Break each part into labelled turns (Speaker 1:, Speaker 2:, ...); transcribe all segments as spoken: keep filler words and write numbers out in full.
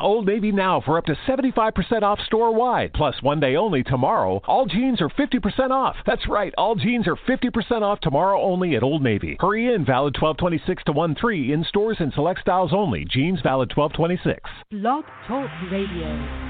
Speaker 1: Old Navy now for up to seventy-five percent off store-wide. Plus, one day only tomorrow, all jeans are fifty percent off. That's right, all jeans are fifty percent off tomorrow only at Old Navy. Hurry in, valid twelve twenty-six to one three in stores and select styles only. Jeans valid twelve twenty-six.
Speaker 2: Blog Talk Radio.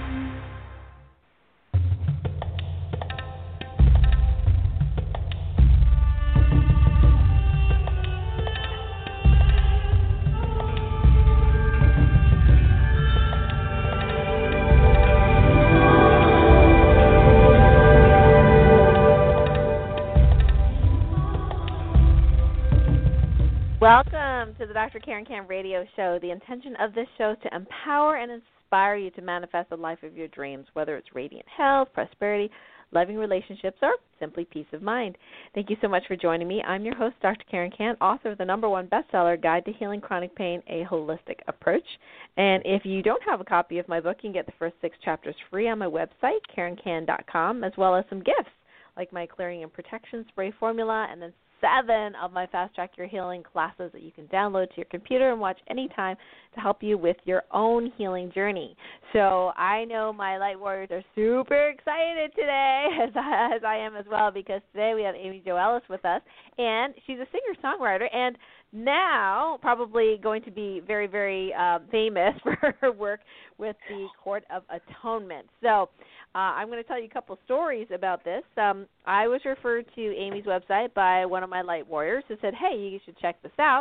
Speaker 3: Welcome to the Doctor Karen Can Radio Show. The intention of this show is to empower and inspire you to manifest the life of your dreams, whether it's radiant health, prosperity, loving relationships, or simply peace of mind. Thank you so much for joining me. I'm your host, Doctor Karen Can, author of the number one bestseller, Guide to Healing Chronic Pain, A Holistic Approach. And if you don't have a copy of my book, you can get the first six chapters free on my website, karen can dot com, as well as some gifts like my Clearing and Protection Spray Formula, and then seven of my Fast Track Your Healing classes that you can download to your computer and watch anytime to help you with your own healing journey. So I know my light warriors are super excited today, as I, as I am as well, because today we have Amy Jo Ellis with us, and she's a singer-songwriter and now probably going to be very, very uh, famous for her work with the Court of Atonement. So uh, I'm going to tell you a couple stories about this. Um, I was referred to Amy's website by one of my light warriors who said, hey, you should check this out.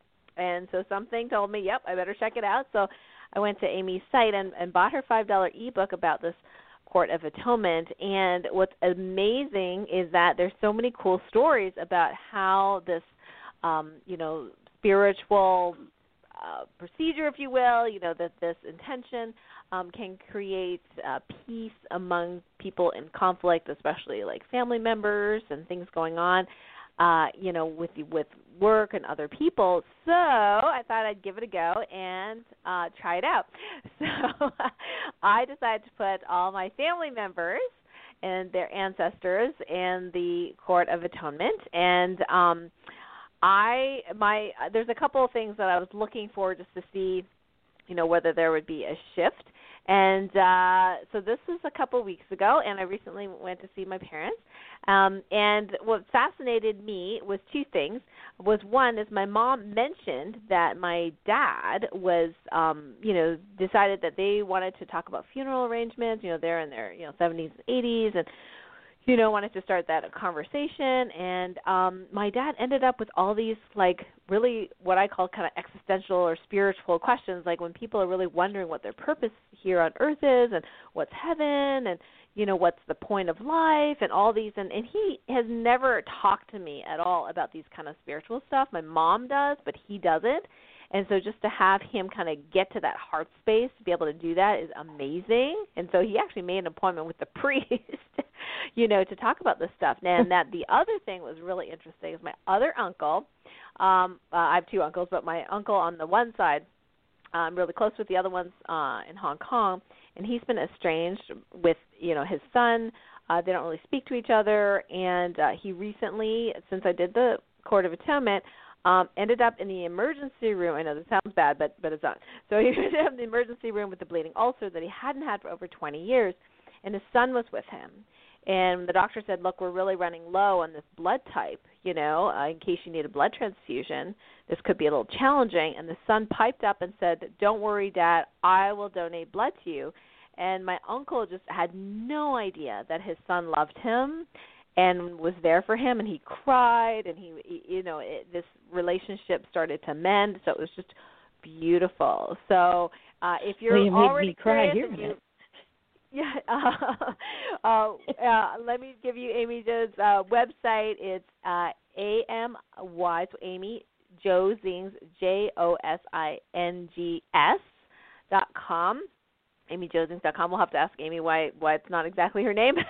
Speaker 3: And so something told me, yep, I better check it out. So I went to Amy's site and, and bought her five dollar ebook about this Court of Atonement. And what's amazing is that there's so many cool stories about how this Um, you know, spiritual uh, procedure, if you will, you know, that this intention um, can create uh, peace among people in conflict, especially like family members and things going on, uh, you know, with with work and other people. So I thought I'd give it a go and uh, try it out. So I decided to put all my family members and their ancestors in the Court of Atonement, and um, I my there's a couple of things that I was looking for just to see, you know, whether there would be a shift. And uh, so this was a couple of weeks ago, and I recently went to see my parents. Um, and what fascinated me was two things. Was one is my mom mentioned that my dad was, um, you know, decided that they wanted to talk about funeral arrangements. You know, they're in their you know seventies and eighties, and you know, wanted to start that conversation, and um, my dad ended up with all these, like, really what I call kind of existential or spiritual questions, like when people are really wondering what their purpose here on earth is and what's heaven and, you know, what's the point of life and all these, and, and he has never talked to me at all about these kind of spiritual stuff. My mom does, but he doesn't. And so just to have him kind of get to that heart space to be able to do that is amazing. And so he actually made an appointment with the priest, you know, to talk about this stuff. And that the other thing was really interesting is my other uncle, um, uh, I have two uncles, but my uncle on the one side, I'm really close with the other ones uh, in Hong Kong, and he's been estranged with, you know, his son. Uh, they don't really speak to each other. And uh, he recently, since I did the Court of Atonement, Um, ended up in the emergency room. I know this sounds bad, but but it's not. So he ended up in the emergency room with a bleeding ulcer that he hadn't had for over twenty years, and his son was with him. And the doctor said, look, we're really running low on this blood type, you know, uh, in case you need a blood transfusion. This could be a little challenging. And the son piped up and said, don't worry, Dad, I will donate blood to you. And my uncle just had no idea that his son loved him and was there for him, and he cried, and he, you know, it, this relationship started to mend, so it was just beautiful. So uh, if you're
Speaker 4: well, you
Speaker 3: already
Speaker 4: made me cry
Speaker 3: curious,
Speaker 4: here.
Speaker 3: you, yeah, uh, uh, uh, let me give you Amy Jo's uh, website. It's uh, A M Y, so Amy Jo Zings, J O S I N G S dot com. Amy Jo Zings dot com. We'll have to ask Amy why why it's not exactly her name.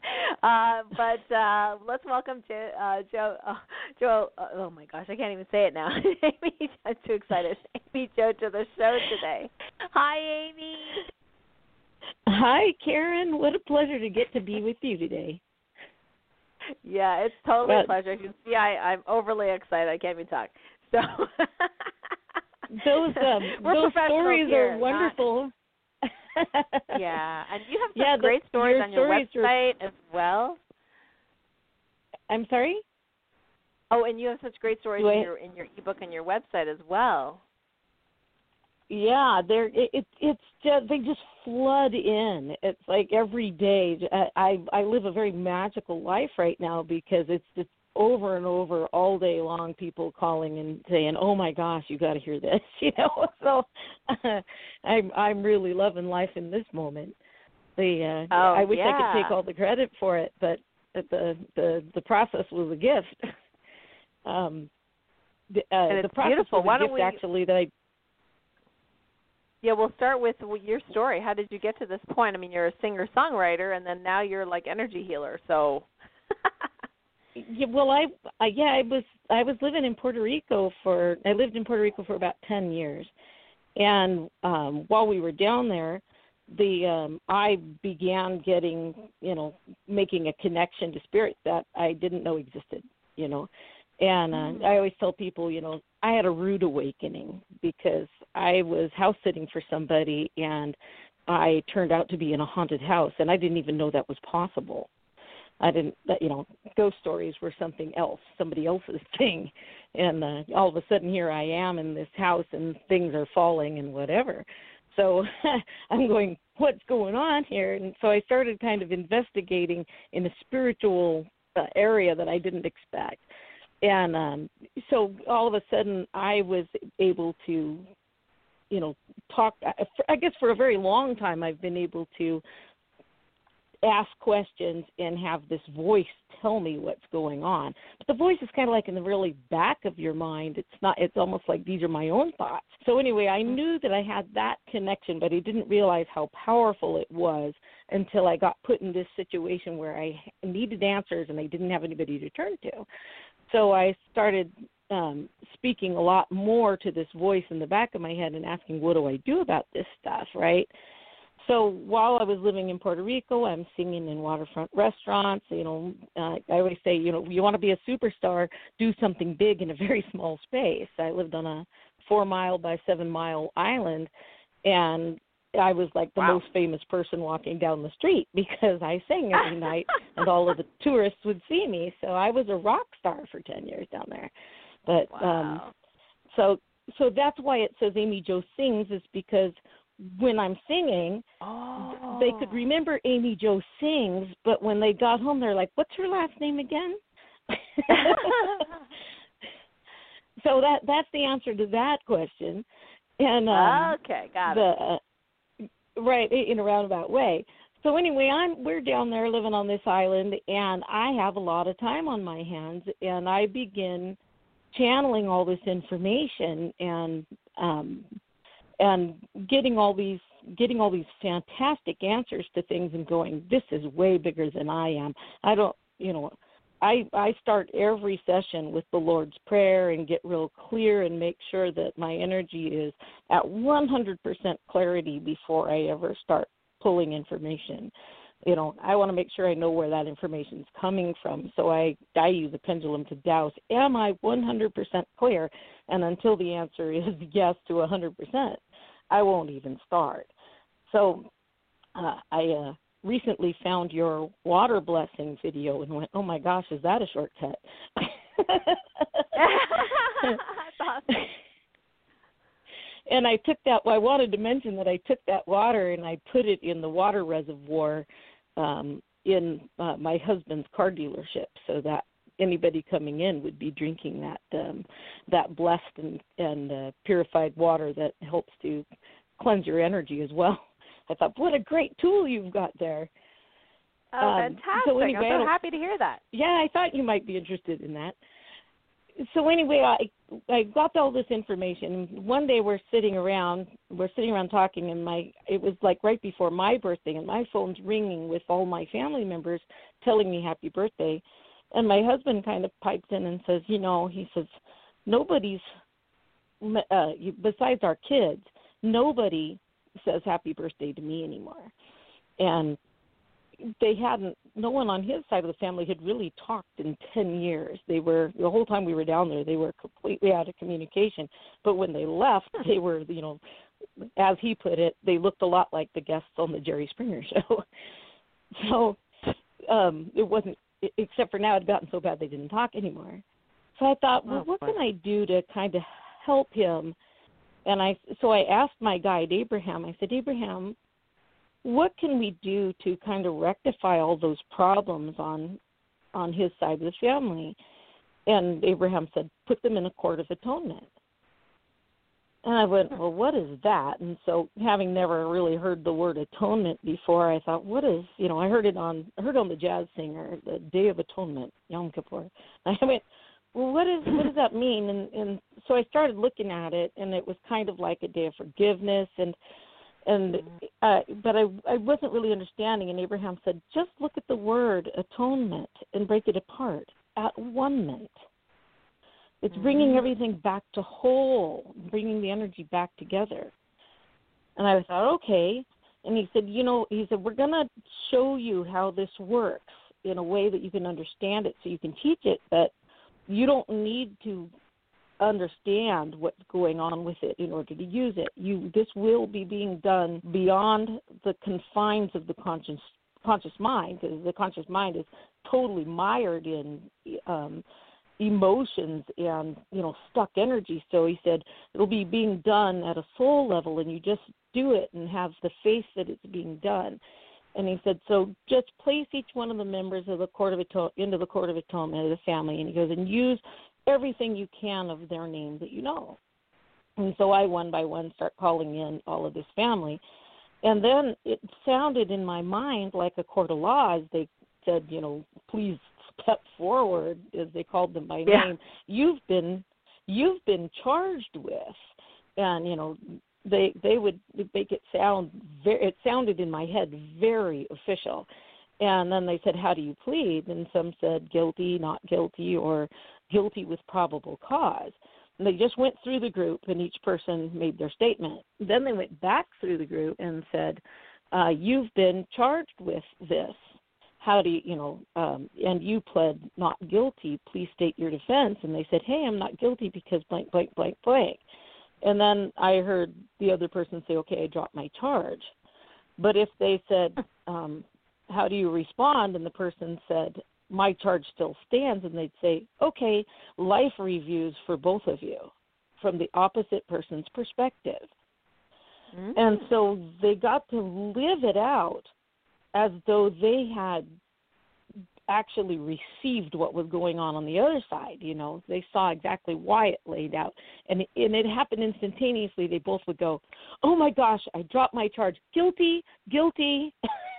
Speaker 3: uh, but uh, let's welcome to uh, Joe. Uh, Joe. Uh, oh my gosh, I can't even say it now. Amy, I'm too excited. Amy Jo to the show today. Hi, Amy.
Speaker 4: Hi, Karen. What a pleasure to get to be with you today.
Speaker 3: Yeah, it's totally
Speaker 4: well,
Speaker 3: a pleasure. You can see I, I'm overly excited. I can't even talk. So
Speaker 4: those um, those stories
Speaker 3: here,
Speaker 4: are wonderful.
Speaker 3: Yeah, and you have some
Speaker 4: yeah, the,
Speaker 3: great stories
Speaker 4: your
Speaker 3: on your
Speaker 4: stories
Speaker 3: website
Speaker 4: are,
Speaker 3: as well.
Speaker 4: I'm sorry?
Speaker 3: Oh, and you have such great stories
Speaker 4: Do
Speaker 3: in
Speaker 4: I,
Speaker 3: your in your ebook and your website as well.
Speaker 4: Yeah, they're it, it it's just they just flood in. It's like every day. I, I I live a very magical life right now because it's just over and over all day long. People calling and saying, "Oh my gosh, you got to hear this," you know. So uh, I'm I'm really loving life in this moment. The uh,
Speaker 3: oh,
Speaker 4: I wish
Speaker 3: yeah.
Speaker 4: I could take all the credit for it, but the the the process was a gift. um, the, uh,
Speaker 3: and it's
Speaker 4: the process
Speaker 3: beautiful.
Speaker 4: was a
Speaker 3: Why don't
Speaker 4: gift
Speaker 3: we?
Speaker 4: actually that I.
Speaker 3: Yeah, we'll start with your story. How did you get to this point? I mean, you're a singer-songwriter, and then now you're like energy healer. So.
Speaker 4: Yeah, well, I, I yeah, I was I was living in Puerto Rico for I lived in Puerto Rico for about ten years, and um, while we were down there, the um, I began getting you know making a connection to spirit that I didn't know existed, you know, and uh, mm. I always tell people, you know, I had a rude awakening because I was house sitting for somebody and I turned out to be in a haunted house, and I didn't even know that was possible. I didn't, you know, ghost stories were something else, somebody else's thing. And uh, all of a sudden here I am in this house and things are falling and whatever. So I'm going, what's going on here? And so I started kind of investigating in a spiritual uh, area that I didn't expect. And um, so all of a sudden I was able to, you know, talk, I guess for a very long time I've been able to ask questions and have this voice tell me what's going on. But the voice is kind of like in the really back of your mind. It's not, it's almost like these are my own thoughts. So anyway, I knew that I had that connection, but I didn't realize how powerful it was until I got put in this situation where I needed answers and I didn't have anybody to turn to. So I started um, speaking a lot more to this voice in the back of my head and asking, what do I do about this stuff, right? So while I was living in Puerto Rico, I'm singing in waterfront restaurants. You know, uh, I always say, you know, you want to be a superstar, do something big in a very small space. I lived on a four-mile by seven-mile island, and I was like the
Speaker 3: wow.
Speaker 4: most famous person walking down the street because I sang every night, and all of the tourists would see me. So I was a rock star for ten years down there. But
Speaker 3: wow.
Speaker 4: um, so so that's why it says Amy Jo Sings, is because when I'm singing,
Speaker 3: oh.
Speaker 4: they could remember Amy Jo Sings, but when they got home, they're like, what's her last name again? So that that's the answer to that question. And um,
Speaker 3: okay, got
Speaker 4: the, it. Uh, right, in a roundabout way. So anyway, I'm we're down there living on this island, and I have a lot of time on my hands, and I begin channeling all this information and um, and getting all these getting all these fantastic answers to things and going, this is way bigger than I am. I don't, you know, I I start every session with the Lord's Prayer and get real clear and make sure that my energy is at one hundred percent clarity before I ever start pulling information. You know, I want to make sure I know where that information is coming from. So I, I use a pendulum to douse, am I one hundred percent clear? And until the answer is yes to one hundred percent, I won't even start. So uh, I uh, recently found your water blessing video and went, oh, my gosh, is that a shortcut?
Speaker 3: That's awesome.
Speaker 4: And I took that, well, I wanted to mention that I took that water and I put it in the water reservoir um, in uh, my husband's car dealership so that anybody coming in would be drinking that um, that blessed and, and uh, purified water that helps to cleanse your energy as well. I thought, what a great tool you've got there.
Speaker 3: Oh,
Speaker 4: um,
Speaker 3: fantastic.
Speaker 4: So anyway,
Speaker 3: I'm so happy to hear that.
Speaker 4: Yeah, I thought you might be interested in that. So anyway, I I got all this information. One day we're sitting around, we're sitting around talking, and my it was like right before my birthday, and my phone's ringing with all my family members telling me happy birthday. And my husband kind of pipes in and says, you know, he says, nobody's, uh, besides our kids, nobody says happy birthday to me anymore. And they hadn't, no one on his side of the family had really talked in ten years. They were, the whole time we were down there, they were completely out of communication. But when they left, they were, you know, as he put it, they looked a lot like the guests on the Jerry Springer show. So um, it wasn't, except for now it had gotten so bad they didn't talk anymore. So I thought, well, oh, what can I do to kind of help him? And I, so I asked my guide, Abraham, I said, Abraham, what can we do to kind of rectify all those problems on on his side of the family? And Abraham said, put them in a court of atonement. And I went, well, what is that? And so, having never really heard the word atonement before, I thought, what is, you know, I heard it on, I heard on the Jazz Singer, the Day of Atonement, Yom Kippur. And I went, well, what is, what does that mean? And, and so I started looking at it, and it was kind of like a day of forgiveness, and and uh, but I I wasn't really understanding. And Abraham said, just look at the word atonement and break it apart. At one-ment. It's bringing everything back to whole, bringing the energy back together. And I thought, okay. And he said, you know, he said, we're going to show you how this works in a way that you can understand it so you can teach it, but you don't need to understand what's going on with it in order to use it. You, this will be being done beyond the confines of the conscious conscious mind, because the conscious mind is totally mired in um, emotions and, you know, stuck energy. So he said it'll be being done at a soul level, and you just do it and have the faith that it's being done. And he said, so just place each one of the members of the court of Aton- into the court of atonement of the family, and he goes, and use everything you can of their name that you know. And so I, one by one, start calling in all of this family. And then it sounded in my mind like a court of law as they said, you know, please step forward, as they called them by
Speaker 3: yeah.
Speaker 4: name. You've been, you've been charged with, and you know, they they would make it sound very. It sounded in my head very official. And then they said, how do you plead? And some said guilty, not guilty, or guilty with probable cause. And they just went through the group, and each person made their statement. Then they went back through the group and said, uh, you've been charged with this. How do you, you know, um, and you pled not guilty. Please state your defense. And they said, hey, I'm not guilty because blank, blank, blank, blank. And then I heard the other person say, okay, I dropped my charge. But if they said, um, how do you respond? And the person said, my charge still stands, and they'd say, okay, life reviews for both of you from the opposite person's perspective. Mm-hmm. And so they got to live it out as though they had actually received what was going on on the other side. You know, they saw exactly why it laid out. And, and it happened instantaneously. They both would go, oh, my gosh, I dropped my charge. Guilty, guilty.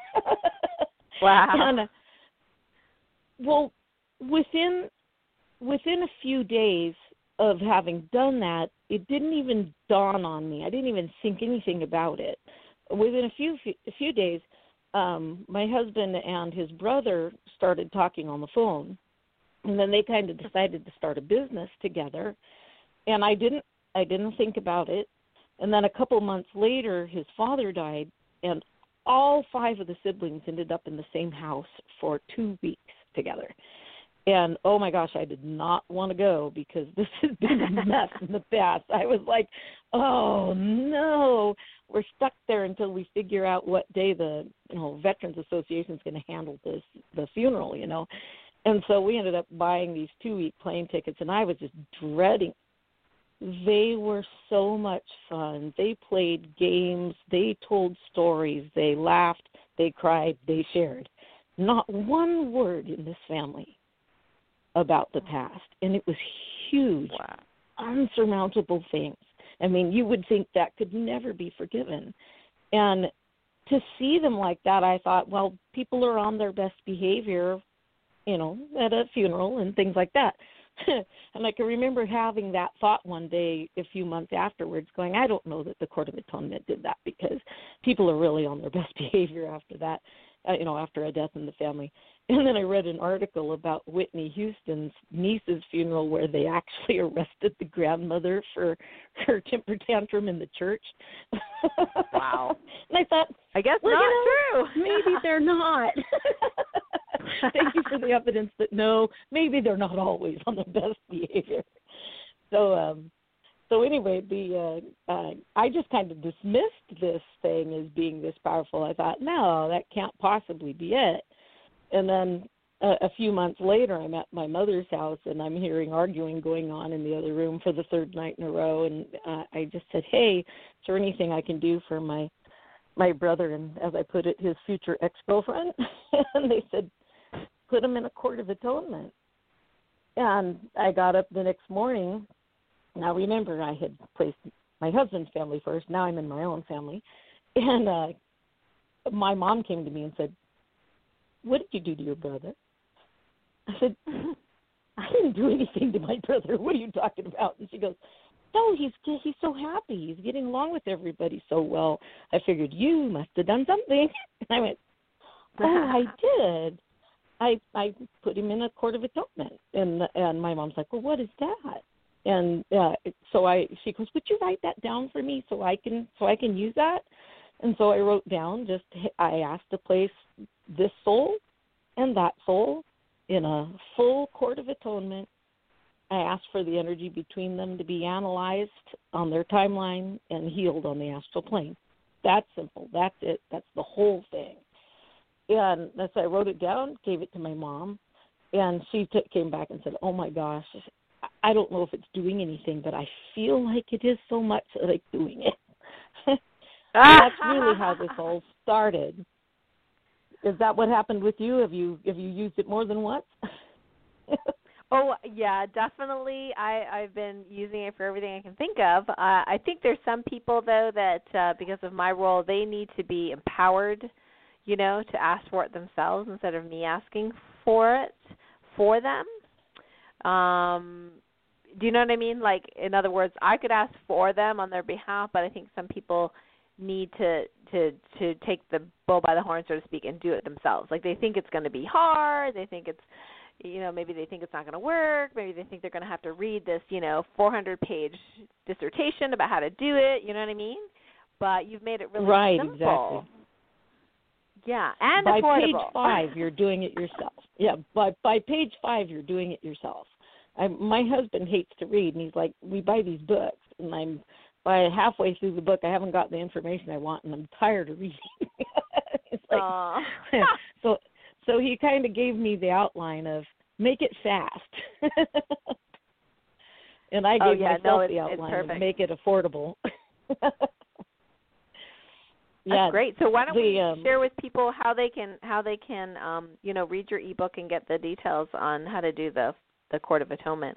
Speaker 3: Wow.
Speaker 4: And, uh, well, within within a few days of having done that, it didn't even dawn on me. I didn't even think anything about it. Within a few a few days, um, my husband and his brother started talking on the phone, and then they kind of decided to start a business together. And I didn't I didn't think about it. And then a couple months later, his father died, and all five of the siblings ended up in the same house for two weeks together. And, oh, my gosh, I did not want to go because this has been a mess in the past. I was like, oh, no, we're stuck there until we figure out what day the you know, Veterans Association is going to handle this the funeral, you know. And so we ended up buying these two-week plane tickets, and I was just dreading. They were so much fun. They played games. They told stories. They laughed. They cried. They shared. Not one word in this family about the past, and it was huge,
Speaker 3: wow.
Speaker 4: unsurmountable things. I mean, you would think that could never be forgiven. And to see them like that, I thought, well, people are on their best behavior, you know, at a funeral and things like that. And I can remember having that thought one day a few months afterwards going, I don't know that the Court of Atonement did that because people are really on their best behavior after that. Uh, you know, after a death in the family. And then I read an article about Whitney Houston's niece's funeral where they actually arrested the grandmother for her temper tantrum in the church.
Speaker 3: Wow.
Speaker 4: And I thought,
Speaker 3: I guess
Speaker 4: well,
Speaker 3: not
Speaker 4: you know,
Speaker 3: true.
Speaker 4: Maybe they're not. Thank you for the evidence that no, maybe they're not always on their best behavior. So, um, so anyway, the uh, uh, I just kind of dismissed this thing as being this powerful. I thought, no, that can't possibly be it. And then uh, a few months later, I'm at my mother's house, and I'm hearing arguing going on in the other room for the third night in a row. And uh, I just said, hey, is there anything I can do for my my brother, and as I put it, his future ex-girlfriend? And they said, put him in a court of atonement. And I got up the next morning. Now, remember, I had placed my husband's family first. Now I'm in my own family. And uh, my mom came to me and said, what did you do to your brother? I said, I didn't do anything to my brother. What are you talking about? And she goes, no, he's he's so happy. He's getting along with everybody so well. I figured you must have done something. And I went, oh, I did. I I put him in a court of atonement. And and my mom's like, well, what is that? And uh, so I she goes, would you write that down for me so I can so I can use that? And so I wrote down just I asked to place this soul and that soul in a full court of atonement. I asked for the energy between them to be analyzed on their timeline and healed on the astral plane. That's simple. That's it. That's the whole thing. And as I wrote it down, gave it to my mom, and she t- came back and said, oh, my gosh, I don't know if it's doing anything, but I feel like it is so much like doing it. That's really how this all started. Is that what happened with you? Have you have you used it more than once?
Speaker 3: Oh, yeah, definitely. I, I've been using it for everything I can think of. Uh, I think there's some people, though, that uh, because of my role, they need to be empowered, you know, to ask for it themselves instead of me asking for it for them. Um, do you know what I mean? Like, in other words, I could ask for them on their behalf, but I think some people need to, to, to take the bull by the horn, so to speak, and do it themselves. Like, they think it's going to be hard. They think it's, you know, maybe they think it's not going to work. Maybe they think they're going to have to read this, you know, four hundred page dissertation about how to do it. You know what I mean? But you've made it really
Speaker 4: right,
Speaker 3: simple.
Speaker 4: Exactly.
Speaker 3: Yeah, and
Speaker 4: by
Speaker 3: affordable.
Speaker 4: page five, you're doing it yourself. Yeah, by by page five, you're doing it yourself. I, my husband hates to read, and he's like, we buy these books, and I'm by halfway through the book, I haven't got the information I want, and I'm tired of reading. It's like, so so he kind of gave me the outline of make it fast, and I gave
Speaker 3: oh, yeah,
Speaker 4: myself
Speaker 3: no, it's,
Speaker 4: the outline
Speaker 3: of
Speaker 4: make it affordable.
Speaker 3: That's
Speaker 4: yeah,
Speaker 3: great. So why don't
Speaker 4: the,
Speaker 3: we
Speaker 4: um,
Speaker 3: share with people how they can how they can um, you know read your ebook and get the details on how to do the the Court of Atonement?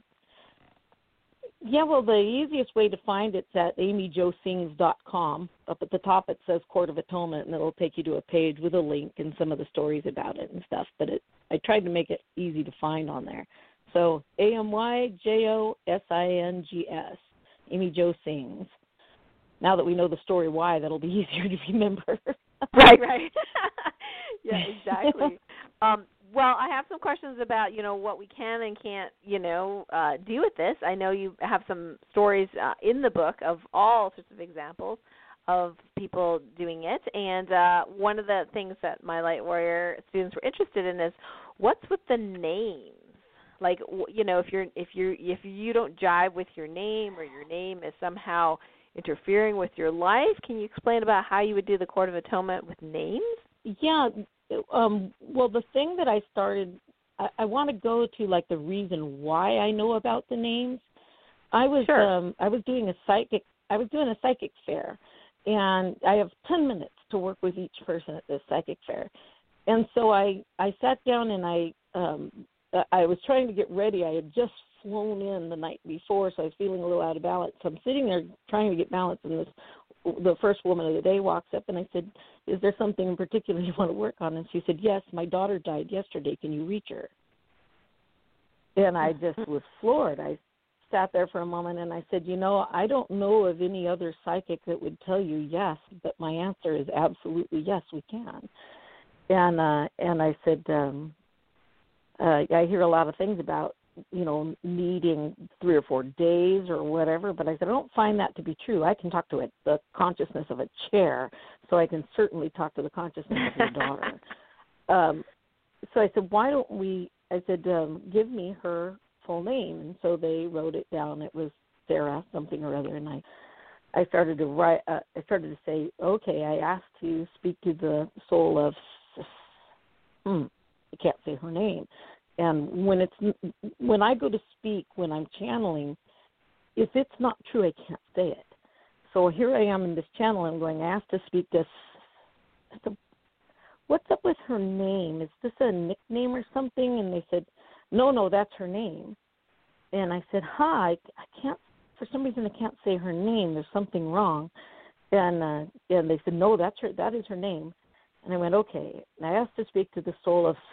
Speaker 4: Yeah, well, the easiest way to find it's at amy jo sings dot com. Up at the top it says Court of Atonement, and it'll take you to a page with a link and some of the stories about it and stuff. But it, I tried to make it easy to find on there. So A M Y J O S I N G S, Amy Jo Sings. Now that we know the story why, that'll be easier to remember.
Speaker 3: Right, right. Yeah, exactly. um, well, I have some questions about, you know, what we can and can't, you know, uh, do with this. I know you have some stories uh, in the book of all sorts of examples of people doing it. And uh, one of the things that my Light Warrior students were interested in is what's with the names? Like, you know, if you're if you if you don't jive with your name or your name is somehow interfering with your life, can you explain about how you would do the Court of Atonement with names?
Speaker 4: Yeah. Um, well, the thing that I started, I, I want to go to like the reason why I know about the names. I was
Speaker 3: sure.
Speaker 4: um, I was doing a psychic. I was doing a psychic fair, and I have ten minutes to work with each person at this psychic fair. And so I I sat down and I um, I was trying to get ready. I had just flown in the night before, so I was feeling a little out of balance. So I'm sitting there trying to get balance, and this the first woman of the day walks up, and I said, is there something in particular you want to work on? And she said, yes, my daughter died yesterday. Can you reach her? And I just was floored. I sat there for a moment, and I said, you know, I don't know of any other psychic that would tell you yes, but my answer is absolutely yes, we can. And uh, and I said, um, uh, I hear a lot of things about, you know, needing three or four days or whatever, but I said, I don't find that to be true. I can talk to it, the consciousness of a chair, so I can certainly talk to the consciousness of your daughter. Um, so I said, why don't we, I said, um, give me her full name. And so they wrote it down. It was Sarah something or other, and I, I started to write. Uh, I started to say, okay, I asked to speak to the soul of, hmm, I can't say her name, and when it's when I go to speak, when I'm channeling, if it's not true, I can't say it. So here I am in this channel. I'm going. I asked to speak to. What's up with her name? Is this a nickname or something? And they said, no, no, that's her name. And I said, hi, I can't, for some reason I can't say her name. There's something wrong. And uh, and they said, no, that's her, that is her name. And I went, okay. And I asked to speak to the soul of,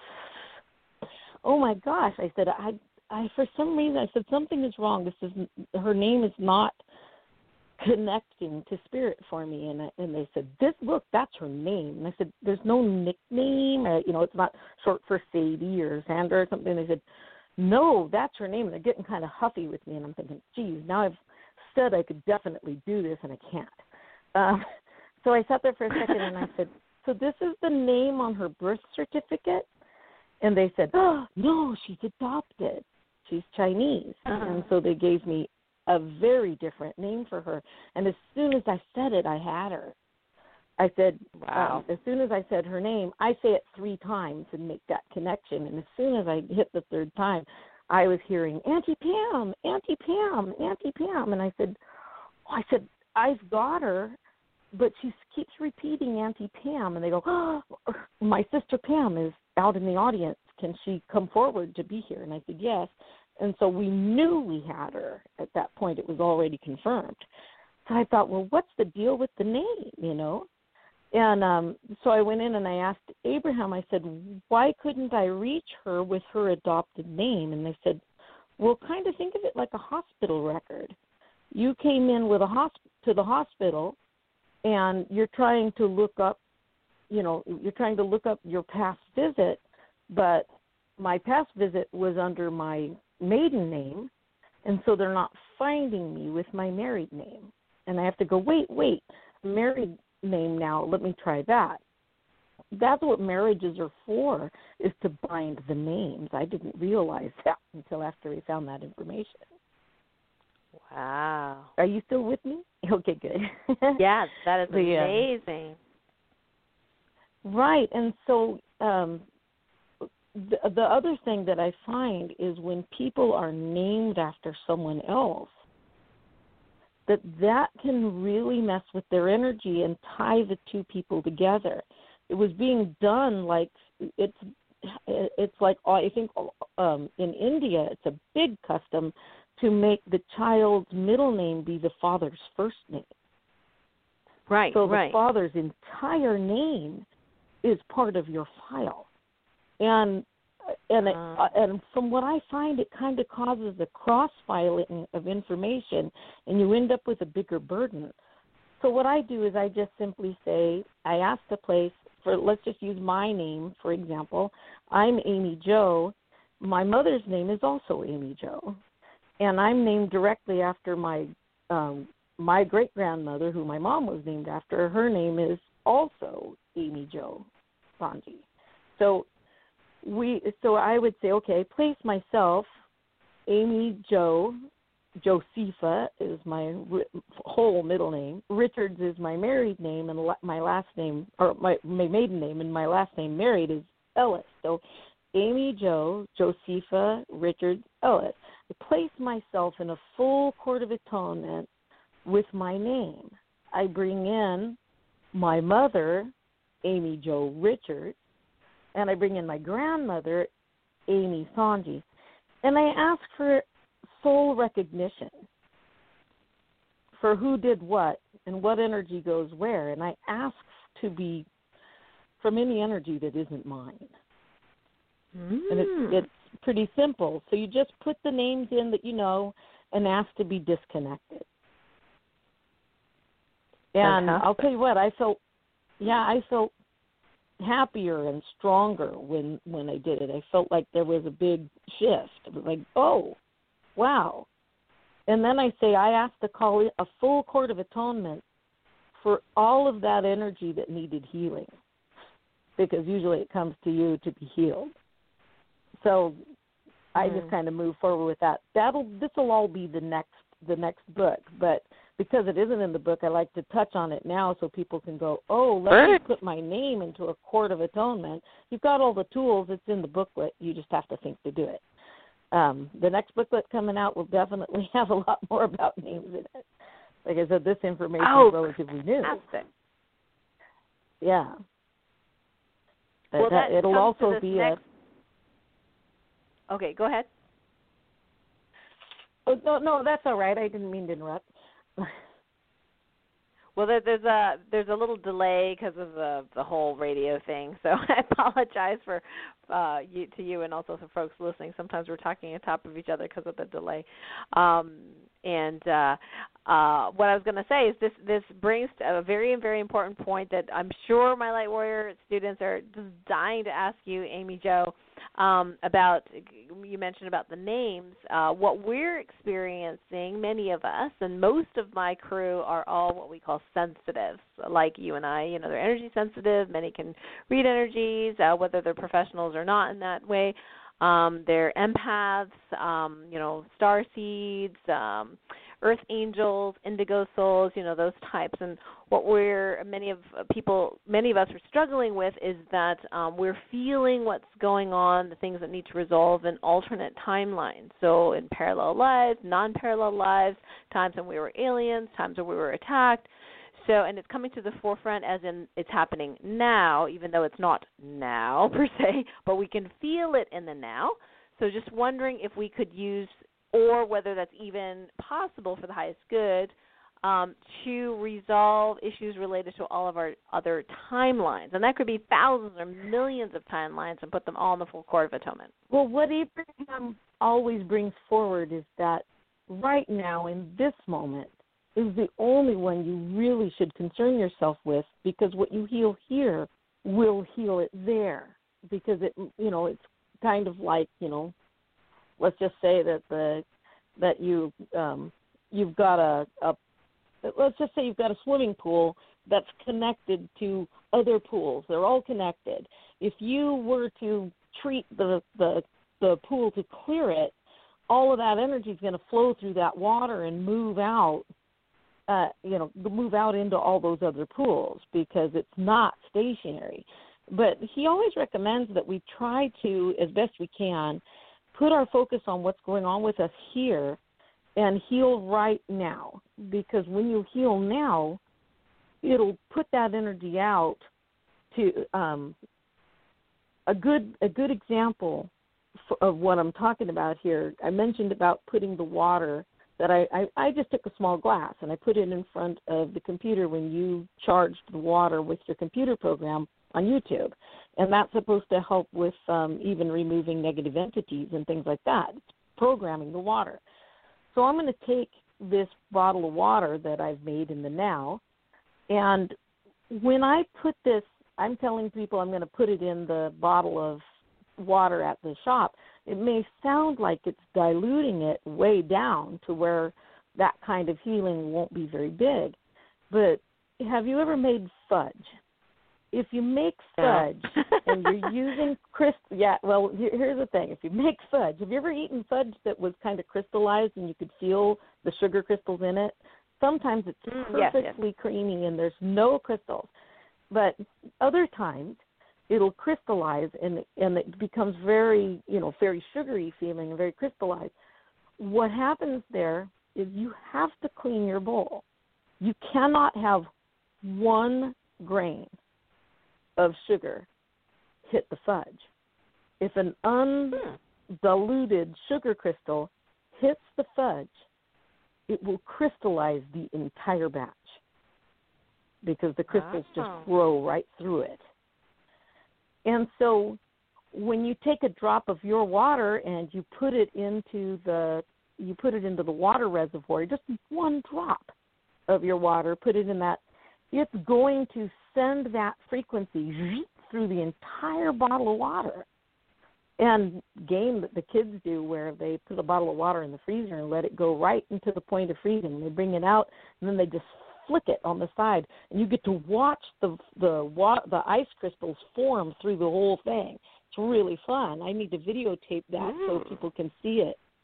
Speaker 4: oh my gosh. I said, I, I for some reason, I said, something is wrong. This is, her name is not connecting to spirit for me. And I, and they said, this, look, that's her name. And I said, there's no nickname. Uh, you know, it's not short for Sadie or Sandra or something. They said, no, that's her name. And they're getting kind of huffy with me. And I'm thinking, geez, now I've said I could definitely do this, and I can't. Uh, so I sat there for a second, and I said, so this is the name on her birth certificate? And they said, oh, no, she's adopted. She's Chinese. Uh-huh. And so they gave me a very different name for her. And as soon as I said it, I had her. I said, wow. Um, as soon as I said her name, I say it three times and make that connection. And as soon as I hit the third time, I was hearing, Auntie Pam, Auntie Pam, Auntie Pam. And I said, oh, I said, I've got her, but she keeps repeating Auntie Pam. And they go, oh, my sister Pam is out in the audience. Can she come forward to be here? And I said, yes. And so we knew we had her. At that point, it was already confirmed. So I thought, well, what's the deal with the name, you know? And um, so I went in and I asked Abraham, I said, why couldn't I reach her with her adopted name? And they said, well, kind of think of it like a hospital record. You came in with a hosp- to the hospital, and you're trying to look up, you know, you're trying to look up your past visit, but my past visit was under my maiden name, and so they're not finding me with my married name. And I have to go, wait, wait, married name now, let me try that. That's what marriages are for, is to bind the names. I didn't realize that until after we found that information.
Speaker 3: Wow.
Speaker 4: Are you still with me? Okay, good.
Speaker 3: Yes, that is
Speaker 4: the,
Speaker 3: amazing.
Speaker 4: Uh, right, and so um, the, the other thing that I find is when people are named after someone else, that that can really mess with their energy and tie the two people together. It was being done like it's it's like I think um, in India it's a big custom to make the child's middle name be the father's first name.
Speaker 3: Right.
Speaker 4: So
Speaker 3: right.
Speaker 4: the father's entire name is part of your file, and and it, uh, and from what I find, it kind of causes a cross-filing of information, and you end up with a bigger burden. So what I do is I just simply say, I ask the place for, let's just use my name, for example. I'm Amy Jo. My mother's name is also Amy Jo, and I'm named directly after my um, my great-grandmother, who my mom was named after. Her name is also Amy Jo Sanji. So We so I would say, okay, place myself, Amy Jo, Josepha is my whole middle name. Richards is my married name, and my last name, or my, my maiden name, and my last name married is Ellis. So Amy Jo, Josepha, Richards, Ellis. I place myself in a full court of atonement with my name. I bring in my mother, Amy Jo Richards, and I bring in my grandmother, Amy Sanji, and I ask for soul recognition for who did what and what energy goes where, and I ask to be from any energy that isn't mine. Mm. And it's, it's pretty simple. So you just put the names in that you know and ask to be disconnected. And Fantastic. I'll tell you what, I felt, yeah, I felt happier and stronger when when I did it. I felt like there was a big shift. It was like, oh, wow. And then I say I asked to call a full court of atonement for all of that energy that needed healing, because usually it comes to you to be healed. So I mm. just kind of move forward with that. That'll this will all be the next the next book. But because it isn't in the book, I like to touch on it now so people can go, oh, let me put my name into a court of atonement. You've got all the tools. It's in the booklet. You just have to think to do it. Um, the next booklet coming out will definitely have a lot more about names in it. Like I said, this information
Speaker 3: oh,
Speaker 4: is relatively new.
Speaker 3: Fantastic.
Speaker 4: Yeah. But
Speaker 3: well,
Speaker 4: that,
Speaker 3: that
Speaker 4: it'll also be
Speaker 3: next...
Speaker 4: a...
Speaker 3: Okay, go ahead.
Speaker 4: Oh, no, no, that's all right. I didn't mean to interrupt.
Speaker 3: Well, there, there's a there's a little delay because of the the whole radio thing, so I apologize for uh, you to you and also for folks listening. Sometimes we're talking on top of each other because of the delay. Um, and uh, uh, what I was going to say is this this brings to a very very important point that I'm sure my Light Warrior students are just dying to ask you, Amy Jo, um, about. You mentioned about the names. Uh, what we're experiencing, many of us, and most of my crew are all what we call sensitives, like you and I. You know, they're energy sensitive. Many can read energies, uh, whether they're professionals or not in that way. Um, they're empaths, um, you know, star seeds, um, earth angels, indigo souls, you know, those types. And what we're, many of people, many of us are struggling with is that um, we're feeling what's going on, the things that need to resolve in alternate timelines. So in parallel lives, non-parallel lives, times when we were aliens, times when we were attacked. So, and it's coming to the forefront as in it's happening now, even though it's not now per se, but we can feel it in the now. So just wondering if we could use, or whether that's even possible for the highest good, um, to resolve issues related to all of our other timelines. And that could be thousands or millions of timelines and put them all in the full court of atonement.
Speaker 4: Well, what Abraham always brings forward is that right now, in this moment, is the only one you really should concern yourself with, because what you heal here will heal it there. Because it, you know, it's kind of like, you know, let's just say that the that you um, you've got a, a let's just say you've got a swimming pool that's connected to other pools. They're all connected. If you were to treat the the, the pool to clear it, all of that energy is going to flow through that water and move out. Uh, you know, move out into all those other pools because it's not stationary. But he always recommends that we try to, as best we can, put our focus on what's going on with us here and heal right now. Because when you heal now, it'll put that energy out to um, a good a good example for, of what I'm talking about here. I mentioned about putting the water that I, I, I just took a small glass and I put it in front of the computer when you charged the water with your computer program on YouTube. And that's supposed to help with um, even removing negative entities and things like that. It's programming the water. So I'm going to take this bottle of water that I've made in the now, and when I put this, I'm telling people I'm going to put it in the bottle of water at the shop. It may sound like it's diluting it way down to where that kind of healing won't be very big. But have you ever made fudge? If you make fudge and you're using crystal, yeah, well, here's the thing. If you make fudge, have you ever eaten fudge that was kind of crystallized and you could feel the sugar crystals in it? Sometimes it's
Speaker 3: mm,
Speaker 4: perfectly
Speaker 3: yes, yes.
Speaker 4: creamy and there's no crystals. But other times, it'll crystallize and and it becomes very, you know, very sugary feeling and very crystallized. What happens there is you have to clean your bowl. You cannot have one grain of sugar hit the fudge. If an undiluted sugar crystal hits the fudge, it will crystallize the entire batch because the crystals
Speaker 3: oh.
Speaker 4: just flow right through it. And so when you take a drop of your water and you put it into the you put it into the water reservoir, just one drop of your water, put it in that, it's going to send that frequency through the entire bottle of water. And game that the kids do where they put a bottle of water in the freezer and let it go right into the point of freezing. They bring it out and then they just flick it on the side, and you get to watch the the the ice crystals form through the whole thing. It's really fun. I need to videotape that mm. so people can see it.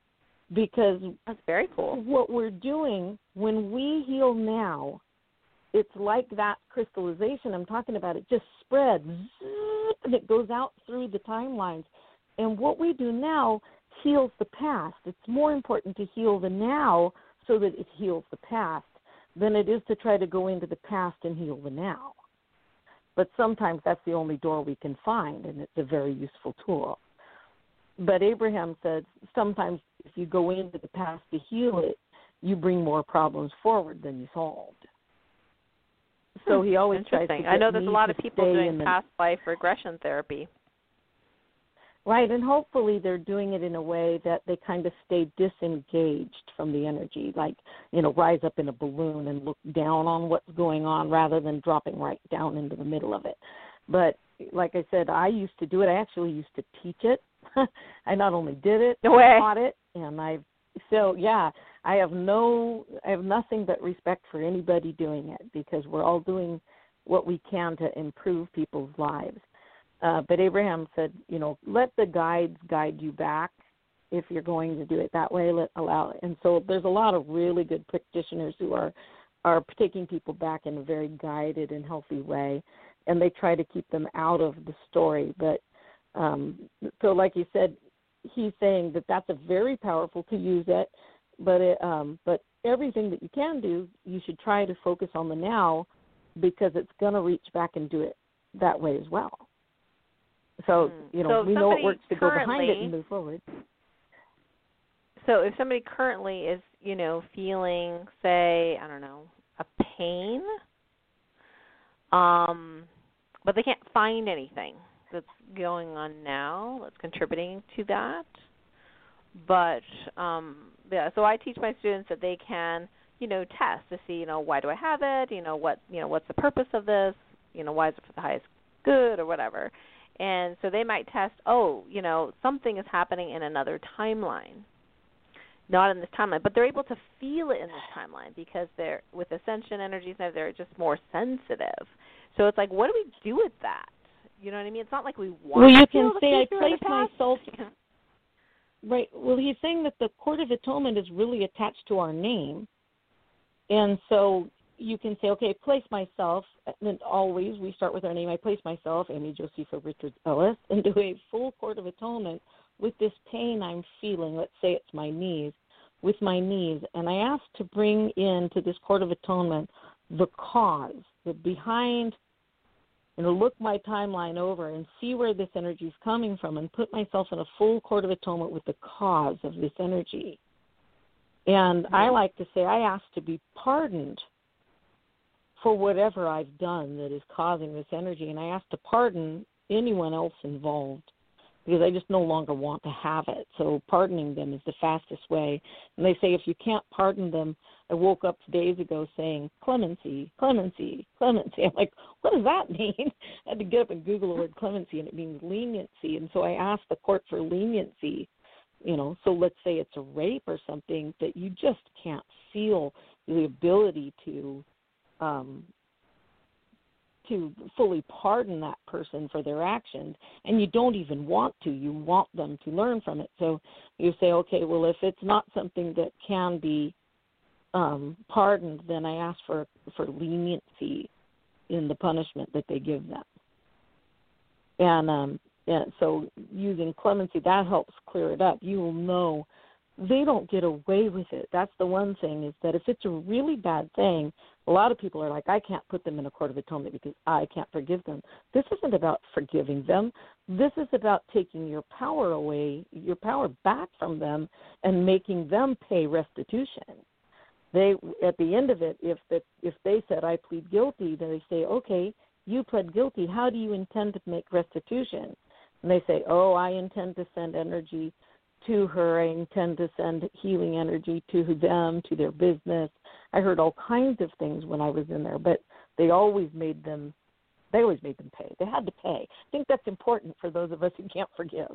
Speaker 4: because
Speaker 3: that's very cool.
Speaker 4: What we're doing when we heal now, it's like that crystallization I'm talking about. It just spreads, and it goes out through the timelines. And what we do now heals the past. It's more important to heal the now so that it heals the past than it is to try to go into the past and heal the now. But sometimes that's the only door we can find, and it's a very useful tool. But Abraham said sometimes if you go into the past to heal it, you bring more problems forward than you solved. So he always tries to get
Speaker 3: I know there's
Speaker 4: me
Speaker 3: a lot
Speaker 4: to
Speaker 3: of people
Speaker 4: stay
Speaker 3: doing
Speaker 4: in the,
Speaker 3: past life regression therapy.
Speaker 4: Right, and hopefully they're doing it in a way that they kind of stay disengaged from the energy, like, you know, rise up in a balloon and look down on what's going on rather than dropping right down into the middle of it. But like I said, I used to do it. I actually used to teach it. I not only did it,
Speaker 3: no way.
Speaker 4: I taught it, and I so yeah, I have no, I have nothing but respect for anybody doing it because we're all doing what we can to improve people's lives. Uh, but Abraham said, you know, let the guides guide you back if you're going to do it that way. Let allow it. And so there's a lot of really good practitioners who are are taking people back in a very guided and healthy way, and they try to keep them out of the story. But um, so, like you said, he's saying that that's a very powerful to use it, but it, um, but everything that you can do, you should try to focus on the now because it's going to reach back and do it that way as well. So, you know,
Speaker 3: so
Speaker 4: we know it works to go
Speaker 3: currently,
Speaker 4: behind it and move forward.
Speaker 3: So if somebody currently is, you know, feeling, say, I don't know, a pain, um, but they can't find anything that's going on now that's contributing to that. But, um, yeah, so I teach my students that they can, you know, test to see, you know, why do I have it? You know, what, you know, what's the purpose of this? You know, why is it for the highest good or whatever? And so they might test, oh, you know, something is happening in another timeline, not in this timeline, but they're able to feel it in this timeline because they're, with ascension energies, they're just more sensitive. So it's like, what do we do with that? You know what I mean? It's not like we want
Speaker 4: well, you
Speaker 3: to
Speaker 4: can
Speaker 3: feel the
Speaker 4: say I
Speaker 3: future or the
Speaker 4: place
Speaker 3: past.
Speaker 4: myself. Right. Well, he's saying that the Court of Atonement is really attached to our name, and so you can say, okay, place myself, and always we start with our name. I place myself, Amy Josepha Richards Ellis, into a full Court of Atonement with this pain I'm feeling. Let's say it's my knees, with my knees, and I ask to bring into this Court of Atonement the cause, the behind, you know, look my timeline over and see where this energy is coming from and put myself in a full Court of Atonement with the cause of this energy. And mm-hmm. I like to say I ask to be pardoned for whatever I've done that is causing this energy, and I ask to pardon anyone else involved because I just no longer want to have it. So pardoning them is the fastest way. And they say if you can't pardon them, I woke up days ago saying clemency, clemency, clemency. I'm like, what does that mean? I had to get up and Google the word clemency, and it means leniency. And so I asked the court for leniency. You know, so let's say it's a rape or something that you just can't feel the ability to Um, to fully pardon that person for their actions, and you don't even want to. You want them to learn from it. So you say, okay, well, if it's not something that can be um, pardoned, then I ask for, for leniency in the punishment that they give them. And um, yeah, so using clemency, that helps clear it up. You will know they don't get away with it. That's the one thing, is that if it's a really bad thing, a lot of people are like, I can't put them in a court of atonement because I can't forgive them. This isn't about forgiving them. This is about taking your power away, your power back from them, and making them pay restitution. They, at the end of it, if the, if they said, I plead guilty, then they say, okay, you pled guilty. How do you intend to make restitution? And they say, oh, I intend to send energy to her. I intend to send healing energy to them, to their business. I heard all kinds of things when I was in there, but they always made them, they always made them pay. They had to pay. I think that's important for those of us who can't forgive.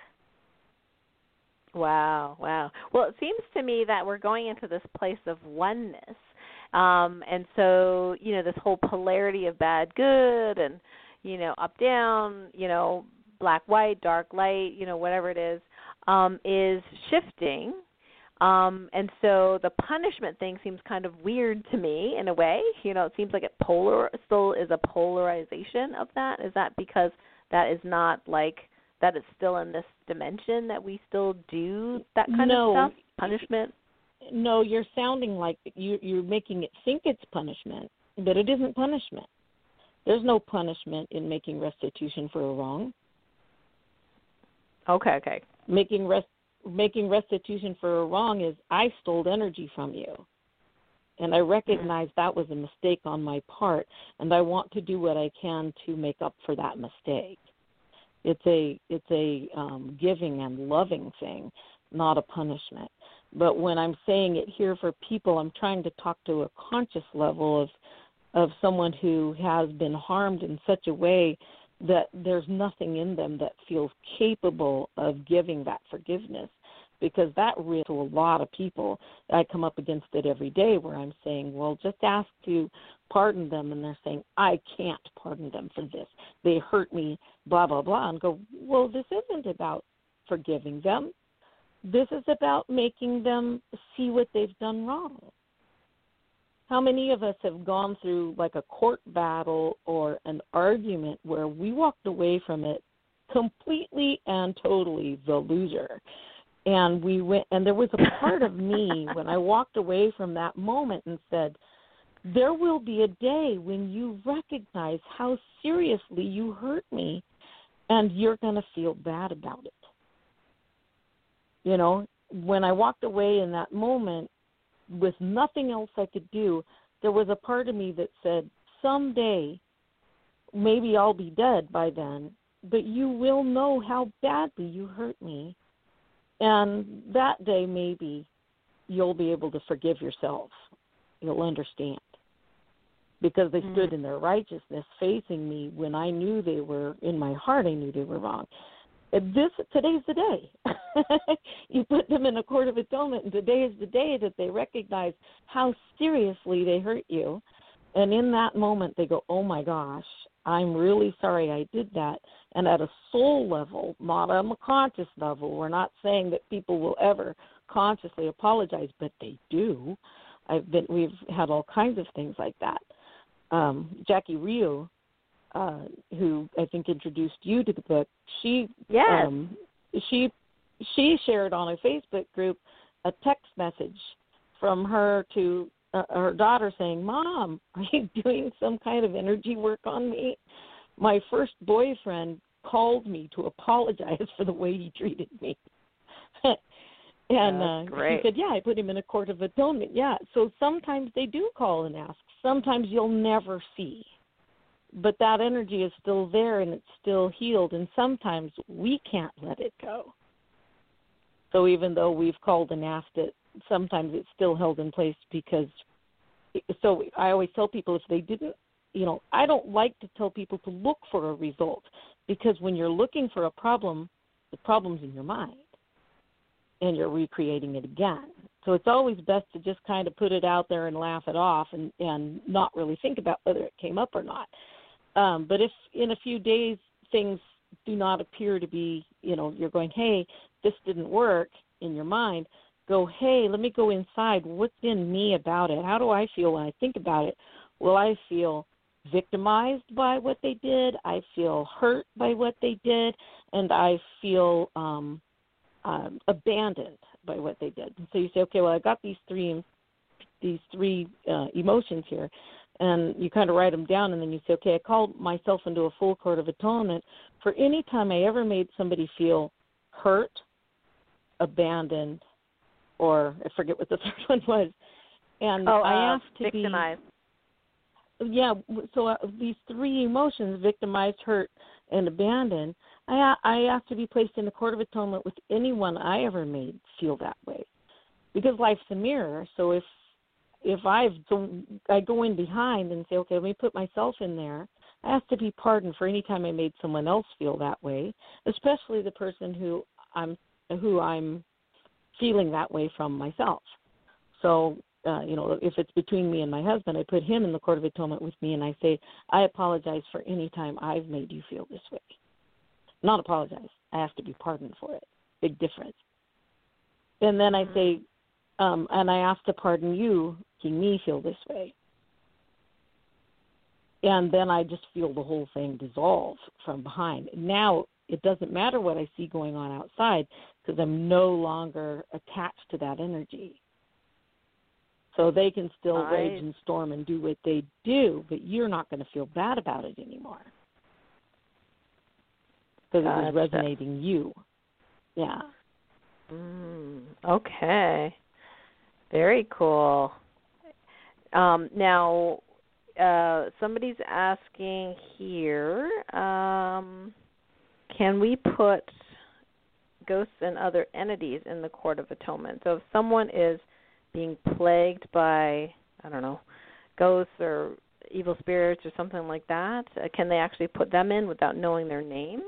Speaker 3: Wow, wow. Well, it seems to me that we're going into this place of oneness. Um, and so, you know, this whole polarity of bad, good, and, you know, up, down, you know, black, white, dark, light, you know, whatever it is, um, is shifting. Um, and so the punishment thing seems kind of weird to me in a way. You know, it seems like it polar still is a polarization of that. Is that because that is not like that is still in this dimension that we still do that kind
Speaker 4: no,
Speaker 3: of stuff? Punishment?
Speaker 4: No, you're sounding like you, you're making it think it's punishment, but it isn't punishment. There's no punishment in making restitution for a wrong.
Speaker 3: Okay, okay.
Speaker 4: Making rest, making restitution for a wrong is I stole energy from you, and I recognize that was a mistake on my part, and I want to do what I can to make up for that mistake. It's a it's a um, giving and loving thing, not a punishment. But when I'm saying it here for people, I'm trying to talk to a conscious level of of someone who has been harmed in such a way that there's nothing in them that feels capable of giving that forgiveness, because that really to a lot of people. I come up against it every day where I'm saying, well, just ask to pardon them, and they're saying, I can't pardon them for this. They hurt me, blah, blah, blah, and go, well, this isn't about forgiving them. This is about making them see what they've done wrong. How many of us have gone through like a court battle or an argument where we walked away from it completely and totally the loser? And we went, and there was a part of me when I walked away from that moment and said, there will be a day when you recognize how seriously you hurt me, and you're going to feel bad about it. You know, when I walked away in that moment with nothing else I could do, there was a part of me that said, someday, maybe I'll be dead by then, but you will know how badly you hurt me. And that day, maybe you'll be able to forgive yourself. You'll understand. Because they stood in their righteousness facing me when I knew they were, in my heart, I knew they were wrong. This Today's the day. You put them in a court of atonement, and today is the day that they recognize how seriously they hurt you. And in that moment, they go, oh, my gosh, I'm really sorry I did that. And at a soul level, not on a conscious level, we're not saying that people will ever consciously apologize, but they do. I've been, we've had all kinds of things like that. Um, Jackie Rio, uh, who I think introduced you to the book, she
Speaker 3: yes.
Speaker 4: um, she she shared on a Facebook group a text message from her to uh, her daughter saying, Mom, are you doing some kind of energy work on me? My first boyfriend called me to apologize for the way he treated me. And uh, she said, yeah, I put him in a court of atonement. Yeah, so sometimes they do call and ask. Sometimes you'll never see. But that energy is still there and it's still healed, and sometimes we can't let it go. So even though we've called and asked it, sometimes it's still held in place because, so I always tell people if they didn't, you know, I don't like to tell people to look for a result, because when you're looking for a problem, the problem's in your mind and you're recreating it again. So it's always best to just kind of put it out there and laugh it off and, and not really think about whether it came up or not. Um, but if in a few days things do not appear to be, you know, you're going, hey, this didn't work in your mind, go, hey, let me go inside. What's in me about it? How do I feel when I think about it? Well, I feel victimized by what they did. I feel hurt by what they did. And I feel um, um, abandoned by what they did. And so you say, okay, well, I got these three these three uh, emotions here. And you kind of write them down, and then you say, okay, I called myself into a full court of atonement for any time I ever made somebody feel hurt, abandoned, or I forget what the third one was. And
Speaker 3: oh,
Speaker 4: I
Speaker 3: uh,
Speaker 4: asked to
Speaker 3: victimized.
Speaker 4: be, yeah, so uh, these three emotions, victimized, hurt, and abandoned, I, I asked to be placed in a court of atonement with anyone I ever made feel that way. Because life's a mirror, so if If I've I go in behind and say, okay, let me put myself in there, I ask to be pardoned for any time I made someone else feel that way, especially the person who I'm who I'm feeling that way from myself. So, uh, you know, if it's between me and my husband, I put him in the court of atonement with me, and I say, I apologize for any time I've made you feel this way. Not apologize. I have to be pardoned for it. Big difference. And then I say, um, and I ask to pardon you, making me feel this way. And then I just feel the whole thing dissolve from behind. Now it doesn't matter what I see going on outside because I'm no longer attached to that energy. So they can still
Speaker 3: I...
Speaker 4: rage and storm and do what they do, but you're not going to feel bad about it anymore because
Speaker 3: gotcha.
Speaker 4: it was resonating you. Yeah.
Speaker 3: Mm, okay. Very cool. Um, now, uh, somebody's asking here, um, can we put ghosts and other entities in the Court of Atonement? So if someone is being plagued by, I don't know, ghosts or evil spirits or something like that, uh, can they actually put them in without knowing their name?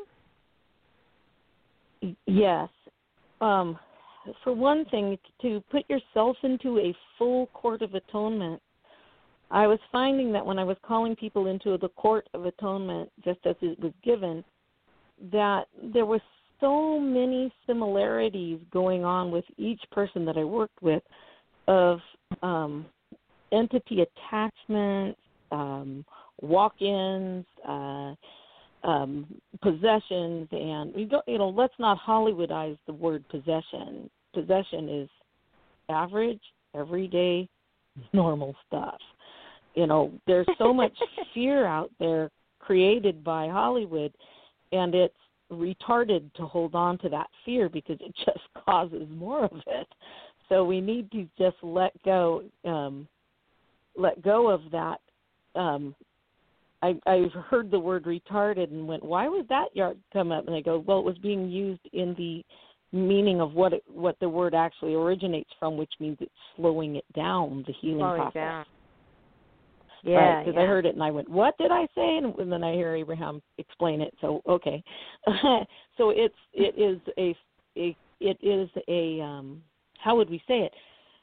Speaker 4: Yes. Um, for one thing, to put yourself into a full Court of Atonement, I was finding that when I was calling people into the Court of Atonement, just as it was given, that there were so many similarities going on with each person that I worked with of um, entity attachments, um, walk-ins, uh, um, possessions, and we don't, you know, let's not Hollywoodize the word possession. Possession is average, everyday, normal stuff. You know, there's so much fear out there created by Hollywood, and it's retarded to hold on to that fear because it just causes more of it. So we need to just let go, um, let go of that. Um, I, I've heard the word retarded and went, why would that yard come up? And they go, well, it was being used in the meaning of what it, what the word actually originates from, which means it's slowing it down, the healing
Speaker 3: slowing
Speaker 4: process.
Speaker 3: Down. Yeah,
Speaker 4: because
Speaker 3: yeah.
Speaker 4: I heard it and I went, what did I say? And, and then I hear Abraham explain it. So okay, so it's it is a, a it is a um, how would we say it?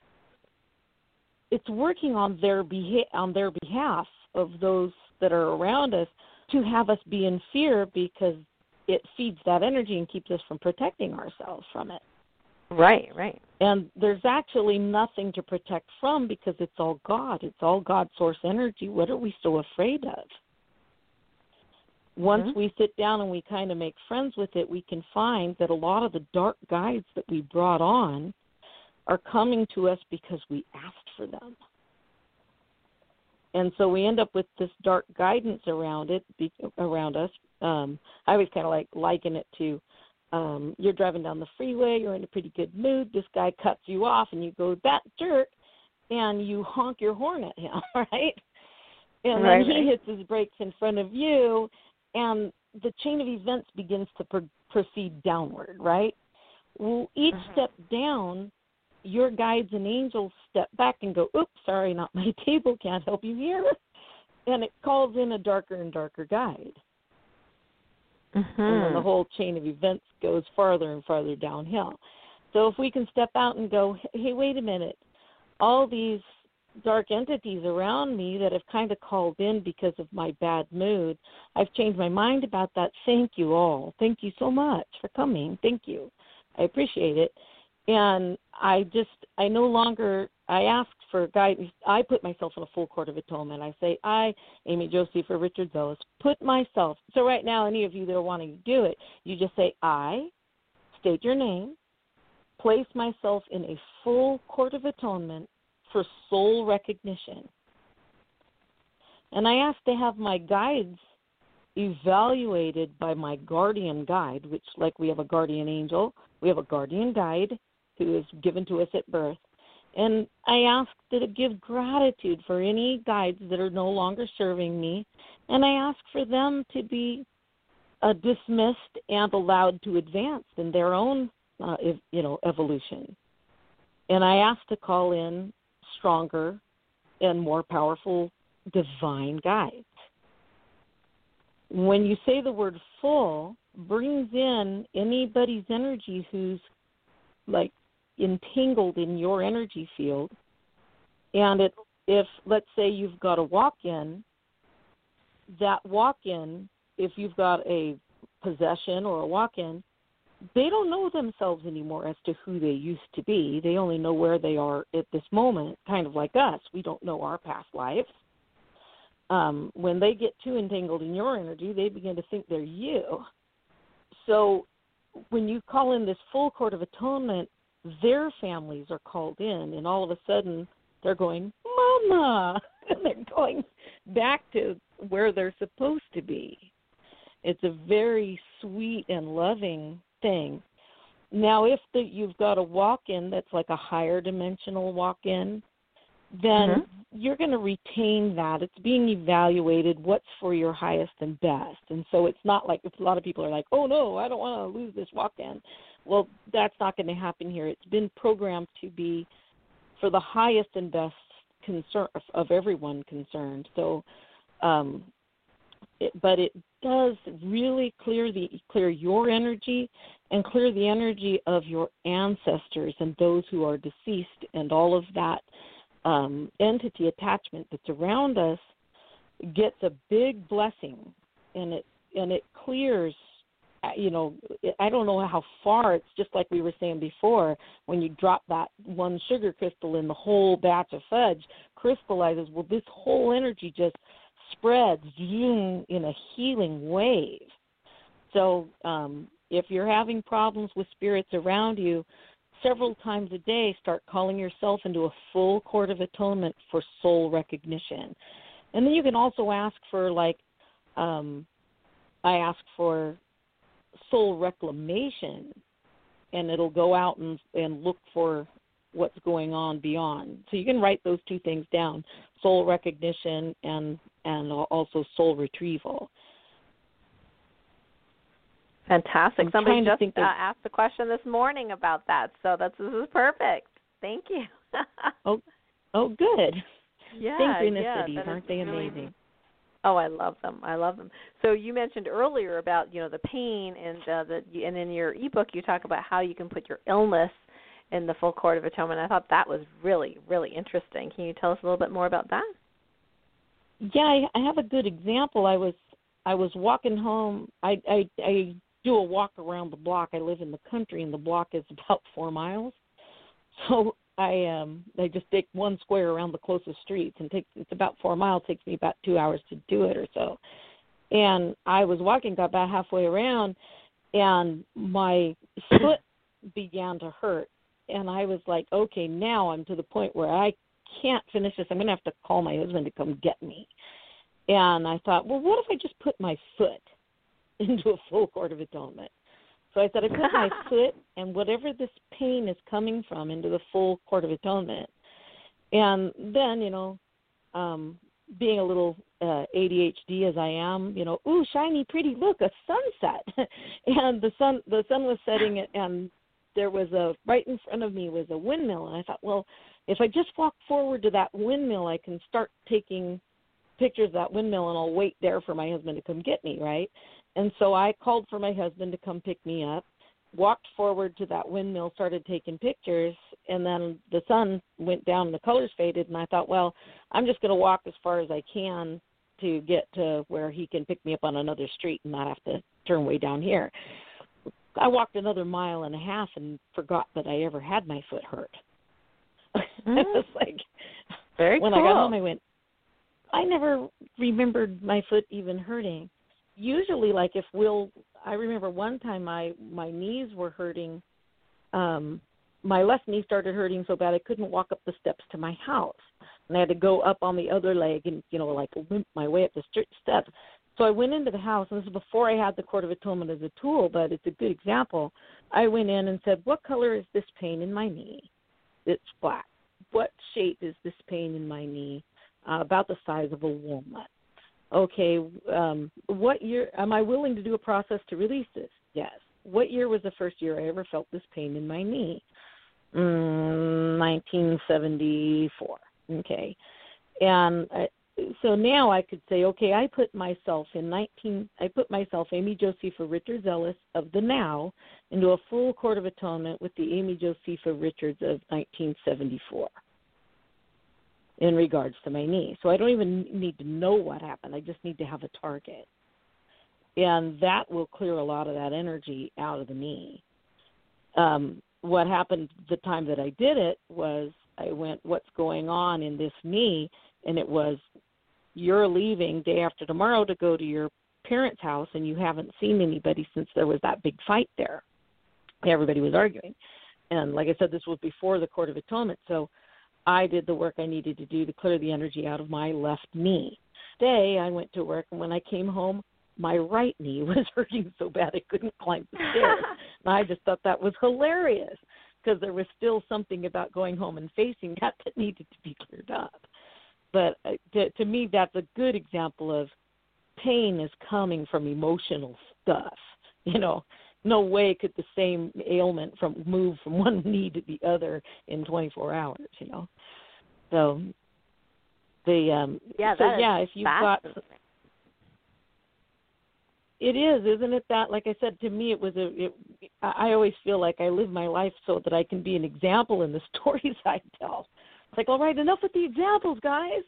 Speaker 4: It's working on their beha- on their behalf of those that are around us to have us be in fear because it feeds that energy and keeps us from protecting ourselves from it.
Speaker 3: Right, right.
Speaker 4: And there's actually nothing to protect from because it's all God. It's all God source energy. What are we so afraid of? Once mm-hmm. we sit down and we kind of make friends with it, we can find that a lot of the dark guides that we brought on are coming to us because we asked for them. And so we end up with this dark guidance around it, be, around us. Um, I always kind of like liken it to Um, you're driving down the freeway, you're in a pretty good mood, this guy cuts you off, and you go, that jerk, and you honk your horn at him, right? And
Speaker 3: right,
Speaker 4: then he
Speaker 3: right.
Speaker 4: hits his brakes in front of you, and the chain of events begins to pro- proceed downward, right? Well, each mm-hmm. step down, your guides and angels step back and go, oops, sorry, not my table, can't help you here. And it calls in a darker and darker guide.
Speaker 3: Mm-hmm.
Speaker 4: And then the whole chain of events goes farther and farther downhill. So if we can step out and go, hey, wait a minute, all these dark entities around me that have kind of called in because of my bad mood, I've changed my mind about that. Thank you all. Thank you so much for coming. Thank you. I appreciate it. And I just, I no longer, I ask for guidance. I put myself in a full Court of Atonement. I say, I, Amy Josie for Richard Zealous, put myself, so right now, any of you that are wanting to do it, you just say, I, state your name, place myself in a full Court of Atonement for soul recognition. And I ask to have my guides evaluated by my guardian guide, which, like we have a guardian angel, we have a guardian guide who is given to us at birth. And I ask to give gratitude for any guides that are no longer serving me, and I ask for them to be uh, dismissed and allowed to advance in their own, uh, ev- you know, evolution. And I ask to call in stronger and more powerful divine guides. When you say the word full, brings in anybody's energy who's like entangled in your energy field, and it, if let's say you've got a walk-in, that walk-in, if you've got a possession or a walk-in, they don't know themselves anymore as to who they used to be. They only know where they are at this moment, kind of like us. We don't know our past lives. Um, when they get too entangled in your energy, they begin to think they're you. So when you call in this full court of atonement, their families are called in, and all of a sudden they're going, Mama, and they're going back to where they're supposed to be. It's a very sweet and loving thing. Now, if the, you've got a walk-in that's like a higher dimensional walk-in, then mm-hmm. you're going to retain that. It's being evaluated what's for your highest and best. And so it's not like a lot of people are like, oh, no, I don't want to lose this walk-in. Well, that's not going to happen here. It's been programmed to be for the highest and best concern of everyone concerned. So, um, it, but it does really clear the clear your energy and clear the energy of your ancestors and those who are deceased, and all of that um, entity attachment that's around us gets a big blessing, and it and it clears. You know, I don't know how far. It's just like we were saying before. When you drop that one sugar crystal in, the whole batch of fudge crystallizes. Well, this whole energy just spreads in a healing wave. So um, if you're having problems with spirits around you, several times a day, start calling yourself into a full court of atonement for soul recognition. And then you can also ask for, like, um, I ask for soul reclamation, and it'll go out and, and look for what's going on beyond. So you can write those two things down, soul recognition and and also soul retrieval.
Speaker 3: Fantastic.
Speaker 4: I'm
Speaker 3: Somebody just uh,
Speaker 4: that,
Speaker 3: asked a question this morning about that, so that's, this is perfect. Thank you.
Speaker 4: oh, oh, good.
Speaker 3: Yeah,
Speaker 4: Synchronicities,
Speaker 3: yeah,
Speaker 4: aren't they
Speaker 3: really
Speaker 4: amazing?
Speaker 3: Oh, I love them. I love them. So you mentioned earlier about, you know, the pain, and uh, the, and in your ebook you talk about how you can put your illness in the full court of atonement. I thought that was really, really interesting. Can you tell us a little bit more about that?
Speaker 4: Yeah, I, I have a good example. I was I was walking home. I, I I do a walk around the block. I live in the country, and the block is about four miles. So I um I just take one square around the closest streets, and takes it's about four miles. Takes me about two hours to do it or so. And I was walking, got about halfway around, and my foot began to hurt. And I was like, okay, now I'm to the point where I can't finish this. I'm going to have to call my husband to come get me. And I thought, well, what if I just put my foot into a full court of atonement? So I said, I put my foot and whatever this pain is coming from into the full court of atonement. And then, you know, um, being a little uh, A D H D as I am, you know, ooh, shiny, pretty, look, a sunset. And the sun, the sun was setting, and there was a, right in front of me was a windmill. And I thought, well, if I just walk forward to that windmill, I can start taking pictures of that windmill, and I'll wait there for my husband to come get me, right? And so I called for my husband to come pick me up, walked forward to that windmill, started taking pictures, and then the sun went down and the colors faded, and I thought, well, I'm just going to walk as far as I can to get to where he can pick me up on another street and not have to turn way down here. I walked another mile and a half and forgot that I ever had my foot hurt.
Speaker 3: Mm.
Speaker 4: I was like,
Speaker 3: very
Speaker 4: when
Speaker 3: cool.
Speaker 4: I got home, I went, I never remembered my foot even hurting. Usually, like if we'll, I remember one time my, my knees were hurting. Um, my left knee started hurting so bad I couldn't walk up the steps to my house. And I had to go up on the other leg and, you know, like limp my way up the steps. So I went into the house, and this is before I had the Court of Atonement as a tool, but it's a good example. I went in and said, what color is this pain in my knee? It's black. What shape is this pain in my knee? Uh, about the size of a walnut. Okay, um, what year, am I willing to do a process to release this? Yes. What year was the first year I ever felt this pain in my knee? Mm, nineteen seventy-four. Okay. And I, so now I could say, okay, I put myself in nineteen. I put myself, Amy Josepha Richards Ellis of the now, into a full court of atonement with the Amy Josepha Richards of nineteen seventy-four in regards to my knee. So I don't even need to know what happened. I just need to have a target. And that will clear a lot of that energy out of the knee. um, what happened the time that I did it was I went, what's going on in this knee? And it was, you're leaving day after tomorrow to go to your parents' house, and you haven't seen anybody since there was that big fight there. Everybody was arguing. And like I said, this was before the Court of Atonement. So I did the work I needed to do to clear the energy out of my left knee. Day I went to work, and when I came home, my right knee was hurting so bad I couldn't climb the stairs. And I just thought that was hilarious because there was still something about going home and facing that that needed to be cleared up. But uh, to, to me, that's a good example of pain is coming from emotional stuff. You know, no way could the same ailment from move from one knee to the other in twenty-four hours, you know. So the um
Speaker 3: yeah,
Speaker 4: so yeah, if you've got it is, isn't it that, like I said, to me it was a it, I always feel like I live my life so that I can be an example in the stories I tell. It's like, all right, enough with the examples, guys.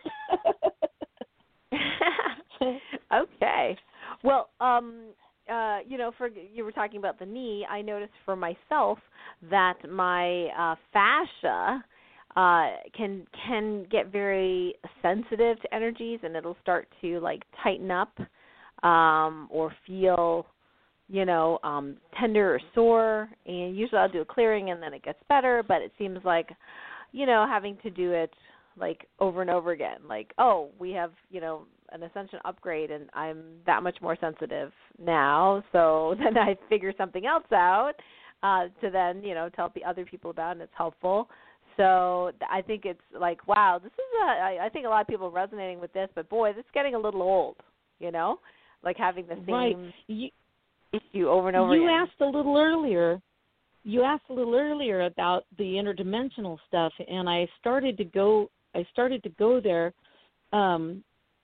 Speaker 3: Okay. Well, um Uh, you know, for you were talking about the knee, I noticed for myself that my uh, fascia uh, can can get very sensitive to energies, and it'll start to like tighten up um, or feel, you know, um, tender or sore. And usually I'll do a clearing, and then it gets better. But it seems like, you know, having to do it like over and over again. Like, oh, we have, you know, an Ascension upgrade, and I'm that much more sensitive now. So then I figure something else out uh, to then, you know, tell the other people about, and it's helpful. So I think it's like, wow, this is a, I, I think a lot of people are resonating with this, but boy, this is getting a little old, you know, like having the same
Speaker 4: right. you,
Speaker 3: issue over and over
Speaker 4: you
Speaker 3: again.
Speaker 4: You asked a little earlier, you asked a little earlier about the interdimensional stuff, and I started to go, I started to go there. Um,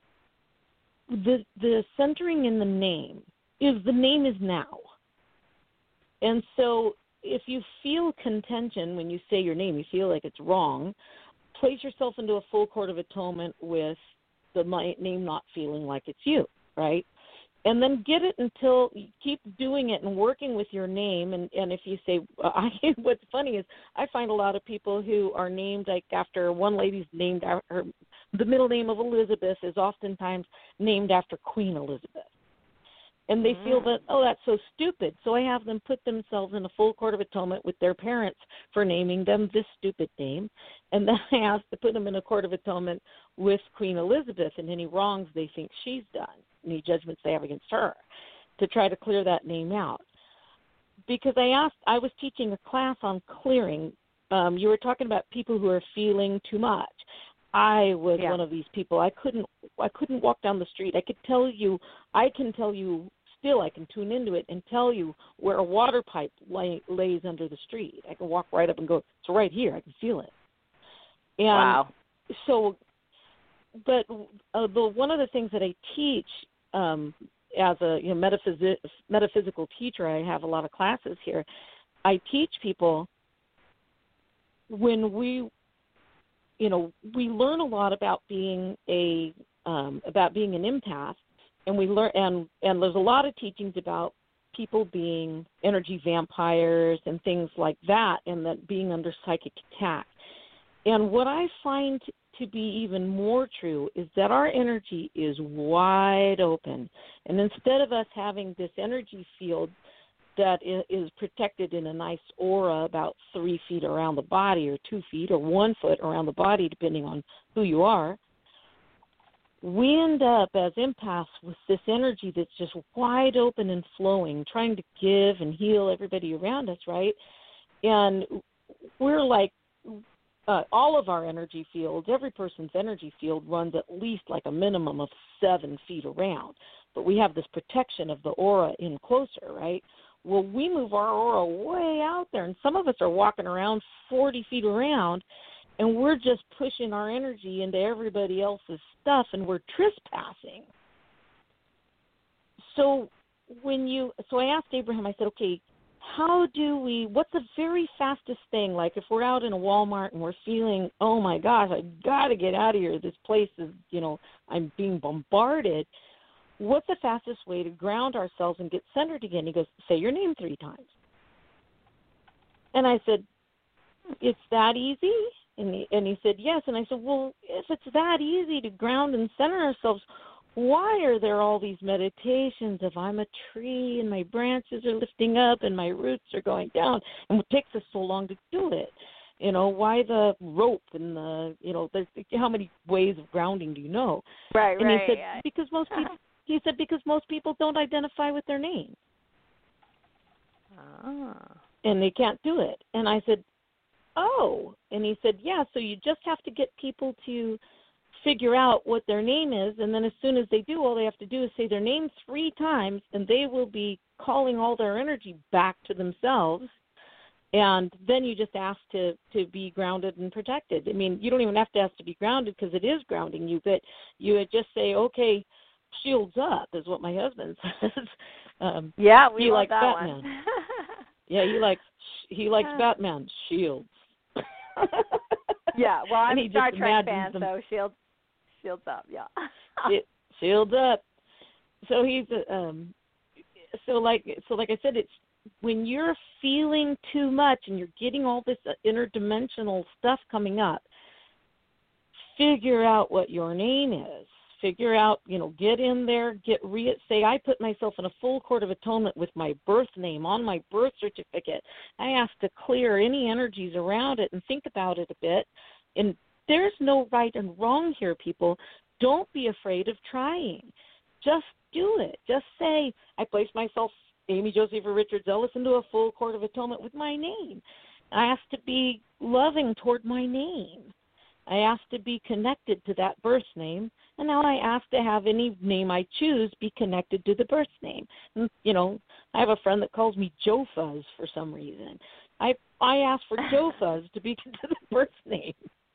Speaker 4: The the centering in the name is the name is now. And so if you feel contention when you say your name, you feel like it's wrong, place yourself into a full Court of Atonement with the name not feeling like it's you, right? And then get it until you keep doing it and working with your name. And, and if you say, I, what's funny is I find a lot of people who are named like after one lady's named after, the middle name of Elizabeth is oftentimes named after Queen Elizabeth. And they mm. feel that, oh, that's so stupid. So I have them put themselves in a full Court of Atonement with their parents for naming them this stupid name. And then I ask to put them in a Court of Atonement with Queen Elizabeth and any wrongs they think she's done, any judgments they have against her, to try to clear that name out. Because I asked, I was teaching a class on clearing. Um, you were talking about people who are feeling too much. I was yeah. one of these people. I couldn't I couldn't walk down the street. I could tell you, I can tell you still, I can tune into it and tell you where a water pipe lay, lays under the street. I can walk right up and go, it's right here. I can feel it. And
Speaker 3: wow.
Speaker 4: So, but uh, the, one of the things that I teach um, as a you know, metaphysi- metaphysical teacher, I have a lot of classes here. I teach people when we You know, we learn a lot about being a um, about being an empath, and we learn and and there's a lot of teachings about people being energy vampires and things like that, and that being under psychic attack. And what I find to be even more true is that our energy is wide open, and instead of us having this energy field that is protected in a nice aura about three feet around the body or two feet or one foot around the body, depending on who you are, we end up as empaths with this energy that's just wide open and flowing, trying to give and heal everybody around us, right? And we're like, uh, all of our energy fields, every person's energy field runs at least like a minimum of seven feet around. But we have this protection of the aura in closer, right? Well, we move our aura way out there, and some of us are walking around forty feet around, and we're just pushing our energy into everybody else's stuff, and we're trespassing. So when you, so I asked Abraham, I said, okay, how do we, what's the very fastest thing, like if we're out in a Walmart and we're feeling, oh my gosh, I got to get out of here, this place is, you know, I'm being bombarded. What's the fastest way to ground ourselves and get centered again? He goes, say your name three times. And I said, it's that easy? And he, and he said, yes. And I said, well, if it's that easy to ground and center ourselves, why are there all these meditations of I'm a tree and my branches are lifting up and my roots are going down? And it takes us so long to do it. You know, why the rope and the, you know, there's, how many ways of grounding do you know?
Speaker 3: Right,
Speaker 4: and
Speaker 3: right.
Speaker 4: he said,
Speaker 3: yeah.
Speaker 4: because most people, he said, because most people don't identify with their name.
Speaker 3: Ah.
Speaker 4: And they can't do it. And I said, oh. And he said, yeah, so you just have to get people to figure out what their name is, and then as soon as they do, all they have to do is say their name three times, and they will be calling all their energy back to themselves. And then you just ask to, to be grounded and protected. I mean, you don't even have to ask to be grounded because it is grounding you, but you would just say, okay, shields up is what my husband says. Um,
Speaker 3: yeah, we
Speaker 4: he
Speaker 3: love
Speaker 4: likes
Speaker 3: that
Speaker 4: Batman.
Speaker 3: one.
Speaker 4: yeah, he likes he likes Batman shields.
Speaker 3: yeah, well, I'm
Speaker 4: a
Speaker 3: a Star Trek fan,
Speaker 4: them.
Speaker 3: so shields shields up. Yeah,
Speaker 4: it, shields up. So he's um, so like so like I said, it's when you're feeling too much and you're getting all this interdimensional stuff coming up, figure out what your name is. Figure out, you know, get in there, get re- say I put myself in a full court of atonement with my birth name on my birth certificate. I have to clear any energies around it and think about it a bit. And there's no right and wrong here, people. Don't be afraid of trying. Just do it. Just say, I place myself, Amy Josepha Richards Ellis, into a full court of atonement with my name. I have to be loving toward my name. I ask to be connected to that birth name, and now I ask to have any name I choose be connected to the birth name. And, you know, I have a friend that calls me Joe Fuzz for some reason. I I ask for Joe Fuzz to be to the birth name.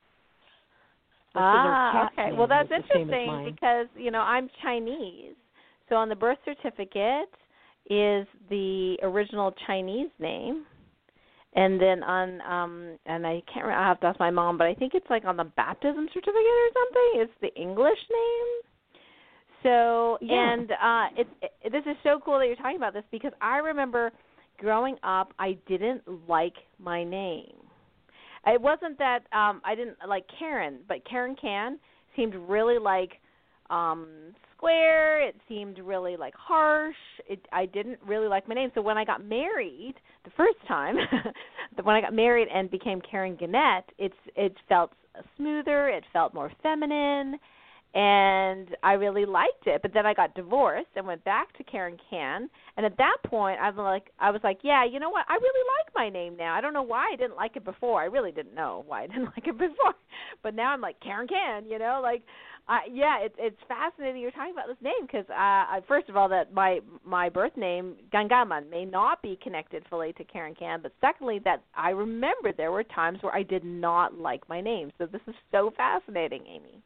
Speaker 3: Ah, okay. Well, that's interesting
Speaker 4: as
Speaker 3: because, you know, I'm Chinese. So on the birth certificate is the original Chinese name. And then on, um, and I can't remember, I have to ask my mom, but I think it's like on the baptism certificate or something. It's the English name. So,
Speaker 4: yeah.
Speaker 3: and uh, it's it, this is so cool that you're talking about this because I remember growing up, I didn't like my name. It wasn't that um, I didn't like Karen, but Karen Can seemed really like um, square. It seemed really like harsh. It, I didn't really like my name. So when I got married the first time, when I got married and became Karen Gannett, it's it felt smoother. It felt more feminine. And I really liked it, but then I got divorced and went back to Karen Can. And at that point, I was like, I was like, yeah, you know what? I really like my name now. I don't know why I didn't like it before. I really didn't know why I didn't like it before. But now I'm like Karen Can, you know, like, I, yeah, it's it's fascinating you're talking about this name because, uh, I, first of all, that my my birth name Gangaman may not be connected fully to Karen Can, but secondly, that I remember there were times where I did not like my name. So this is so fascinating, Amy.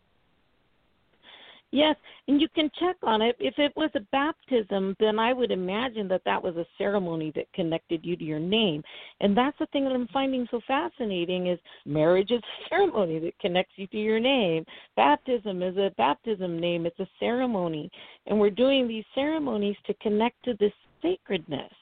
Speaker 4: Yes, and you can check on it. If it was a baptism, then I would imagine that that was a ceremony that connected you to your name. And that's the thing that I'm finding so fascinating is marriage is a ceremony that connects you to your name. Baptism is a baptism name. It's a ceremony. And we're doing these ceremonies to connect to this sacredness.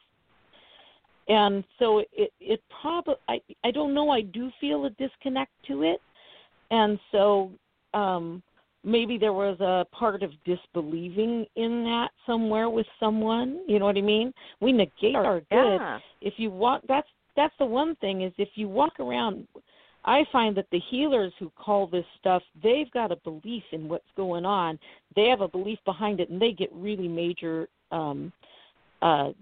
Speaker 4: And so it, it probably, I, I don't know, I do feel a disconnect to it. And so, um, maybe there was a part of disbelieving in that somewhere with someone. You know what I mean? We negate our good.
Speaker 3: Yeah.
Speaker 4: If you walk, that's that's the one thing is if you walk around. I find that the healers who call this stuff, they've got a belief in what's going on. They have a belief behind it, and they get really major um, uh,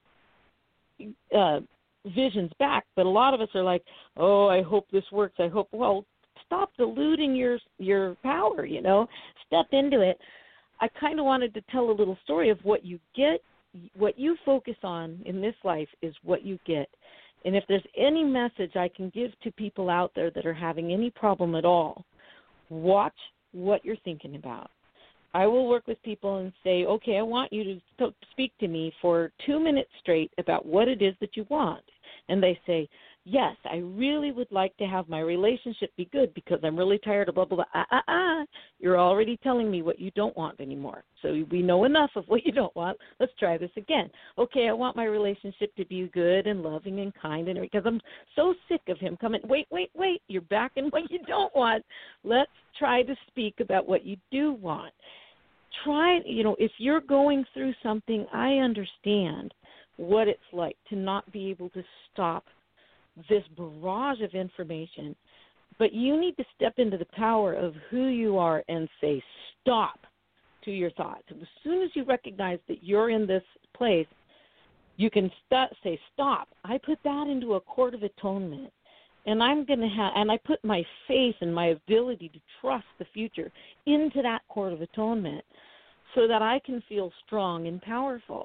Speaker 4: uh, visions back. But a lot of us are like, oh, I hope this works. I hope, well, stop diluting your your power, you know. Step into it. I kind of wanted to tell a little story of what you get, what you focus on in this life is what you get. And if there's any message I can give to people out there that are having any problem at all, watch what you're thinking about. I will work with people and say, okay, I want you to speak to me for two minutes straight about what it is that you want. And they say, yes, I really would like to have my relationship be good because I'm really tired of blah, blah, blah. Ah, ah, ah. You're already telling me what you don't want anymore. So we know enough of what you don't want. Let's try this again. Okay, I want my relationship to be good and loving and kind, and because I'm so sick of him coming, wait, wait, wait, you're back in what you don't want. Let's try to speak about what you do want. Try, you know, if you're going through something, I understand what it's like to not be able to stop this barrage of information, but you need to step into the power of who you are and say stop to your thoughts. And as soon as you recognize that you're in this place, you can st- say stop. I put that into a court of atonement, and I'm going to have, and I put my faith and my ability to trust the future into that court of atonement, so that I can feel strong and powerful.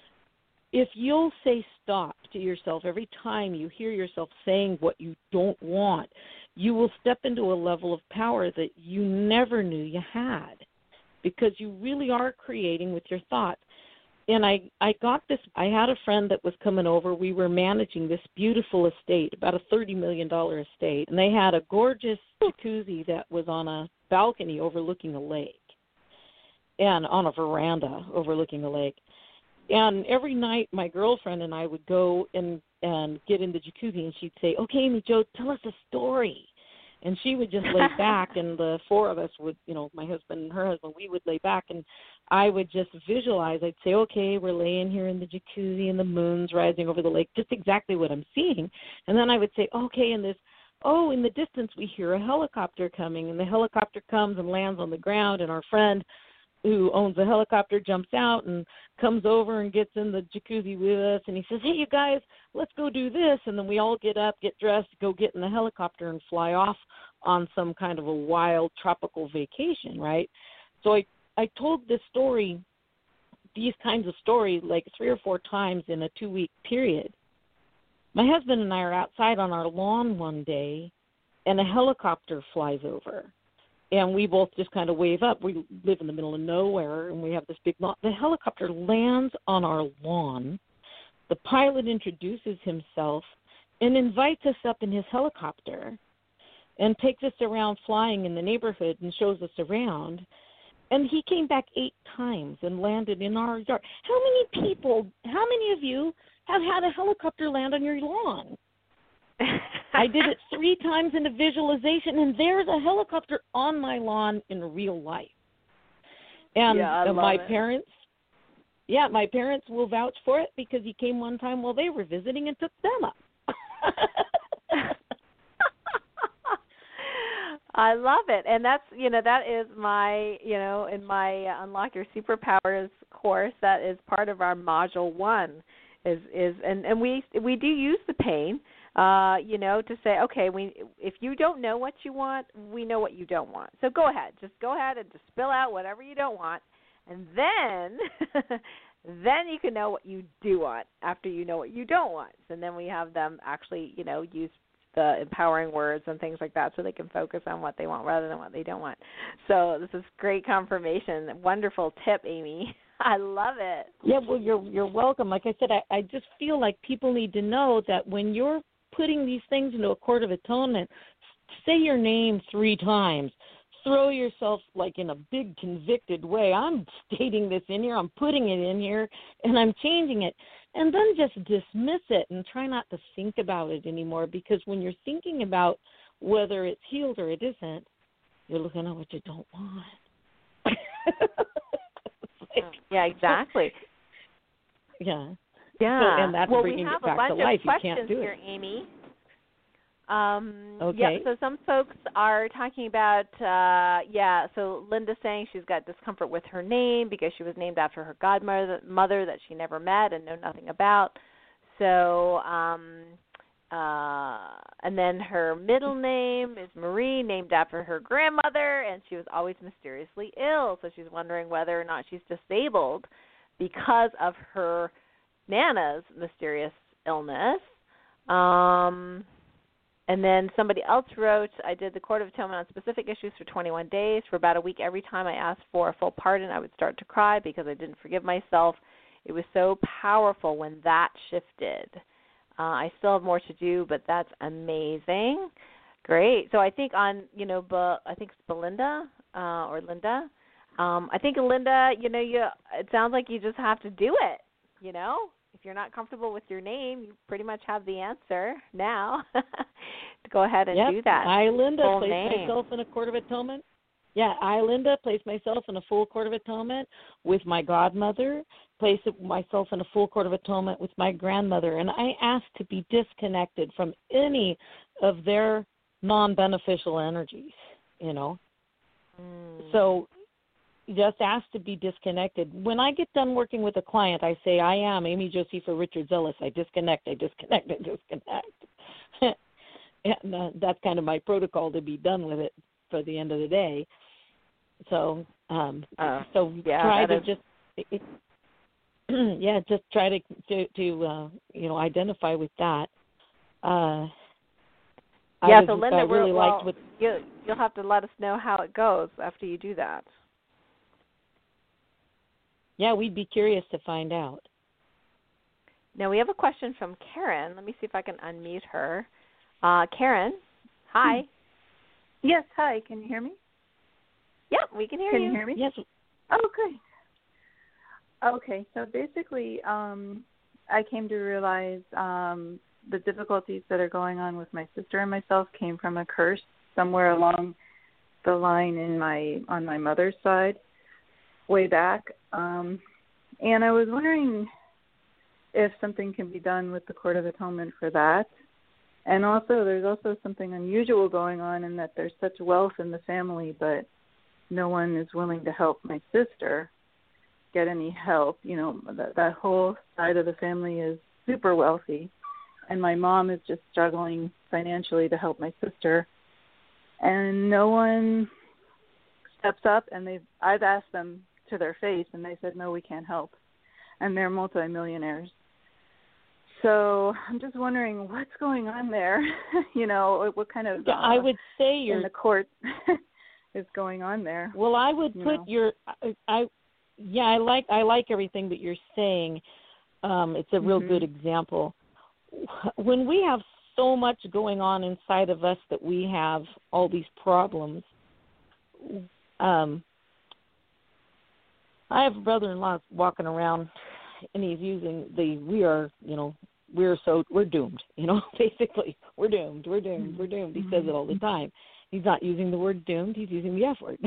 Speaker 4: If you'll say stop to yourself every time you hear yourself saying what you don't want, you will step into a level of power that you never knew you had, because you really are creating with your thoughts. And I, I got this, I had a friend that was coming over. We were managing this beautiful estate, about a thirty million dollars estate, and they had a gorgeous jacuzzi that was on a balcony overlooking a lake, and on a veranda overlooking a lake. And every night my girlfriend and I would go and, and get in the jacuzzi, and she'd say, okay, Amy Jo, tell us a story. And she would just lay back, and the four of us would, you know, my husband and her husband, we would lay back, and I would just visualize. I'd say, okay, we're laying here in the jacuzzi, and the moon's rising over the lake, just exactly what I'm seeing. And then I would say, okay, and this, oh, in the distance we hear a helicopter coming, and the helicopter comes and lands on the ground, and our friend who owns the helicopter jumps out and comes over and gets in the jacuzzi with us, and he says, hey, you guys, let's go do this. And then we all get up, get dressed, go get in the helicopter and fly off on some kind of a wild tropical vacation, right? So I, I told this story, these kinds of stories, like three or four times in a two-week period. My husband and I are outside on our lawn one day, and a helicopter flies over. And we both just kind of wave up. We live in the middle of nowhere, and we have this big lawn. The helicopter lands on our lawn. The pilot introduces himself and invites us up in his helicopter and takes us around flying in the neighborhood and shows us around. And he came back eight times and landed in our yard. How many people, how many of you have had a helicopter land on your lawn? I did it three times in a visualization, and there's a helicopter on my lawn in real life. And
Speaker 3: yeah, I
Speaker 4: uh,
Speaker 3: love
Speaker 4: my
Speaker 3: it.
Speaker 4: parents, yeah, my parents will vouch for it because he came one time while they were visiting and took them up.
Speaker 3: I love it. And that's, you know, that is my, you know, in my uh, Unlock Your Superpowers course, that is part of our module one is, is and, and we we do use the pain. Uh, you know, to say, okay, we, if you don't know what you want, we know what you don't want. So go ahead. Just go ahead and just spill out whatever you don't want. And then then you can know what you do want after you know what you don't want. And then we have them actually, you know, use the empowering words and things like that so they can focus on what they want rather than what they don't want. So this is great confirmation. Wonderful tip, Amy. I love it.
Speaker 4: Yeah, well, you're you're welcome. Like I said, I, I just feel like people need to know that when you're putting these things into a court of atonement, say your name three times. Throw yourself like in a big convicted way. I'm stating this in here. I'm putting it in here, and I'm changing it. And then just dismiss it and try not to think about it anymore, because when you're thinking about whether it's healed or it isn't, you're looking at what you don't want. like,
Speaker 3: yeah, exactly.
Speaker 4: Yeah.
Speaker 3: Yeah.
Speaker 4: So, and that's
Speaker 3: well,
Speaker 4: bringing
Speaker 3: we have
Speaker 4: it back
Speaker 3: a bunch
Speaker 4: to life.
Speaker 3: of questions
Speaker 4: You can't do
Speaker 3: here,
Speaker 4: it.
Speaker 3: Amy. Um,
Speaker 4: okay.
Speaker 3: Yeah, so some folks are talking about, uh, yeah, so Linda's saying she's got discomfort with her name because she was named after her godmother mother that she never met and know nothing about. So, um, uh, and then her middle name is Marie, named after her grandmother, and she was always mysteriously ill. So she's wondering whether or not she's disabled because of her Nana's mysterious illness. Um, and then somebody else wrote, I did the Court of Atonement on specific issues for twenty-one days. For about a week, every time I asked for a full pardon, I would start to cry because I didn't forgive myself. It was so powerful when that shifted. Uh, I still have more to do, but that's amazing. Great. So I think on, you know, Be, I think it's Belinda uh, or Linda. Um, I think Linda, you know, you it sounds like you just have to do it, you know. If you're not comfortable with your name, you pretty much have the answer now to go ahead and
Speaker 4: yep.
Speaker 3: do that.
Speaker 4: I, Linda,
Speaker 3: Full
Speaker 4: place
Speaker 3: name.
Speaker 4: myself in a court of atonement. Yeah, I, Linda, place myself in a full court of atonement with my godmother, place myself in a full court of atonement with my grandmother, and I ask to be disconnected from any of their non-beneficial energies, you know.
Speaker 3: Mm.
Speaker 4: So just ask to be disconnected. When I get done working with a client, I say, I am Amy Josepha Richards Ellis. I disconnect, I disconnect, I disconnect. And uh, that's kind of my protocol to be done with it for the end of the day. So, um,
Speaker 3: uh,
Speaker 4: so
Speaker 3: yeah,
Speaker 4: try to
Speaker 3: is...
Speaker 4: just, it, yeah, just try to, to, to uh, you know, identify with that. Uh,
Speaker 3: yeah,
Speaker 4: was,
Speaker 3: so Linda,
Speaker 4: I really
Speaker 3: well,
Speaker 4: liked what,
Speaker 3: you, you'll have to let us know how it goes after you do that.
Speaker 4: Yeah, we'd be curious to find out.
Speaker 3: Now, we have a question from Karen. Let me see if I can unmute her. Uh, Karen, hi.
Speaker 5: Yes, hi. Can you hear me?
Speaker 3: Yep, we can hear
Speaker 5: can
Speaker 3: you.
Speaker 5: Can you hear me?
Speaker 4: Yes.
Speaker 5: Oh, good. Okay, so basically um, I came to realize um, the difficulties that are going on with my sister and myself came from a curse somewhere along the line in my on my mother's side way back. Um, and I was wondering if something can be done with the Court of Atonement for that. And also, there's also something unusual going on in that there's such wealth in the family, but no one is willing to help my sister get any help. You know, that, that whole side of the family is super wealthy, and my mom is just struggling financially to help my sister. And no one steps up, and they've I've asked them to their face, and they said, no, we can't help. And they're multimillionaires. So I'm just wondering what's going on there, you know, what kind of,
Speaker 4: yeah,
Speaker 5: uh,
Speaker 4: I would say you're,
Speaker 5: in the court is going on there.
Speaker 4: Well, I would
Speaker 5: you
Speaker 4: put
Speaker 5: know.
Speaker 4: your, I, I, yeah, I like, I like everything that you're saying. Um, it's a real
Speaker 5: mm-hmm.
Speaker 4: good example. When we have so much going on inside of us that we have all these problems, um, I have a brother-in-law walking around, and he's using the, we are, you know, we're so, we're doomed, you know, basically, we're doomed, we're doomed, we're doomed. He says it all the time. He's not using the word doomed, he's using the F word.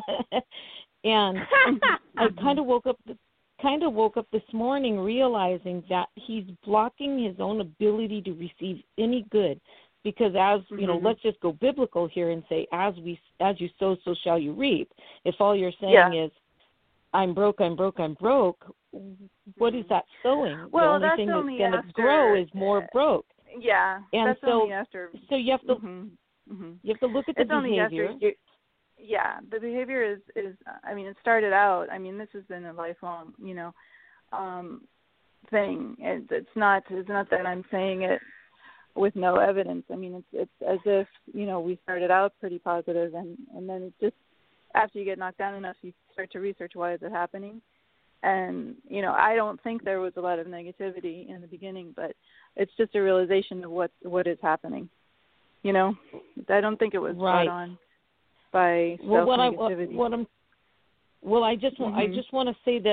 Speaker 4: And I kind of woke up, kind of woke up this morning realizing that he's blocking his own ability to receive any good. Because as, you know, mm-hmm. let's just go biblical here and say, as we, as you sow, so shall you reap. If all you're saying yeah. is, I'm broke, I'm broke, I'm broke, what is that sowing?
Speaker 5: Well,
Speaker 4: the only
Speaker 5: that's
Speaker 4: thing
Speaker 5: only
Speaker 4: that's going to grow is more broke.
Speaker 5: Yeah,
Speaker 4: and
Speaker 5: that's
Speaker 4: so,
Speaker 5: only after.
Speaker 4: So you have to,
Speaker 5: mm-hmm, mm-hmm.
Speaker 4: you have to look at the
Speaker 5: it's
Speaker 4: behavior.
Speaker 5: Only after you, yeah, the behavior is, is, I mean, it started out, I mean, this has been a lifelong, you know, um, thing. It, it's not, it's not that I'm saying it with no evidence. I mean, it's, it's as if, you know, we started out pretty positive, and, and then it just, after you get knocked down enough, you start to research why is it happening. And, you know, I don't think there was a lot of negativity in the beginning, but it's just a realization of what what is happening. You know, I don't think it was
Speaker 4: right.
Speaker 5: brought on by
Speaker 4: well, what
Speaker 5: self-negativity.
Speaker 4: I, what I'm, well, I just,
Speaker 5: mm-hmm.
Speaker 4: I just want to say that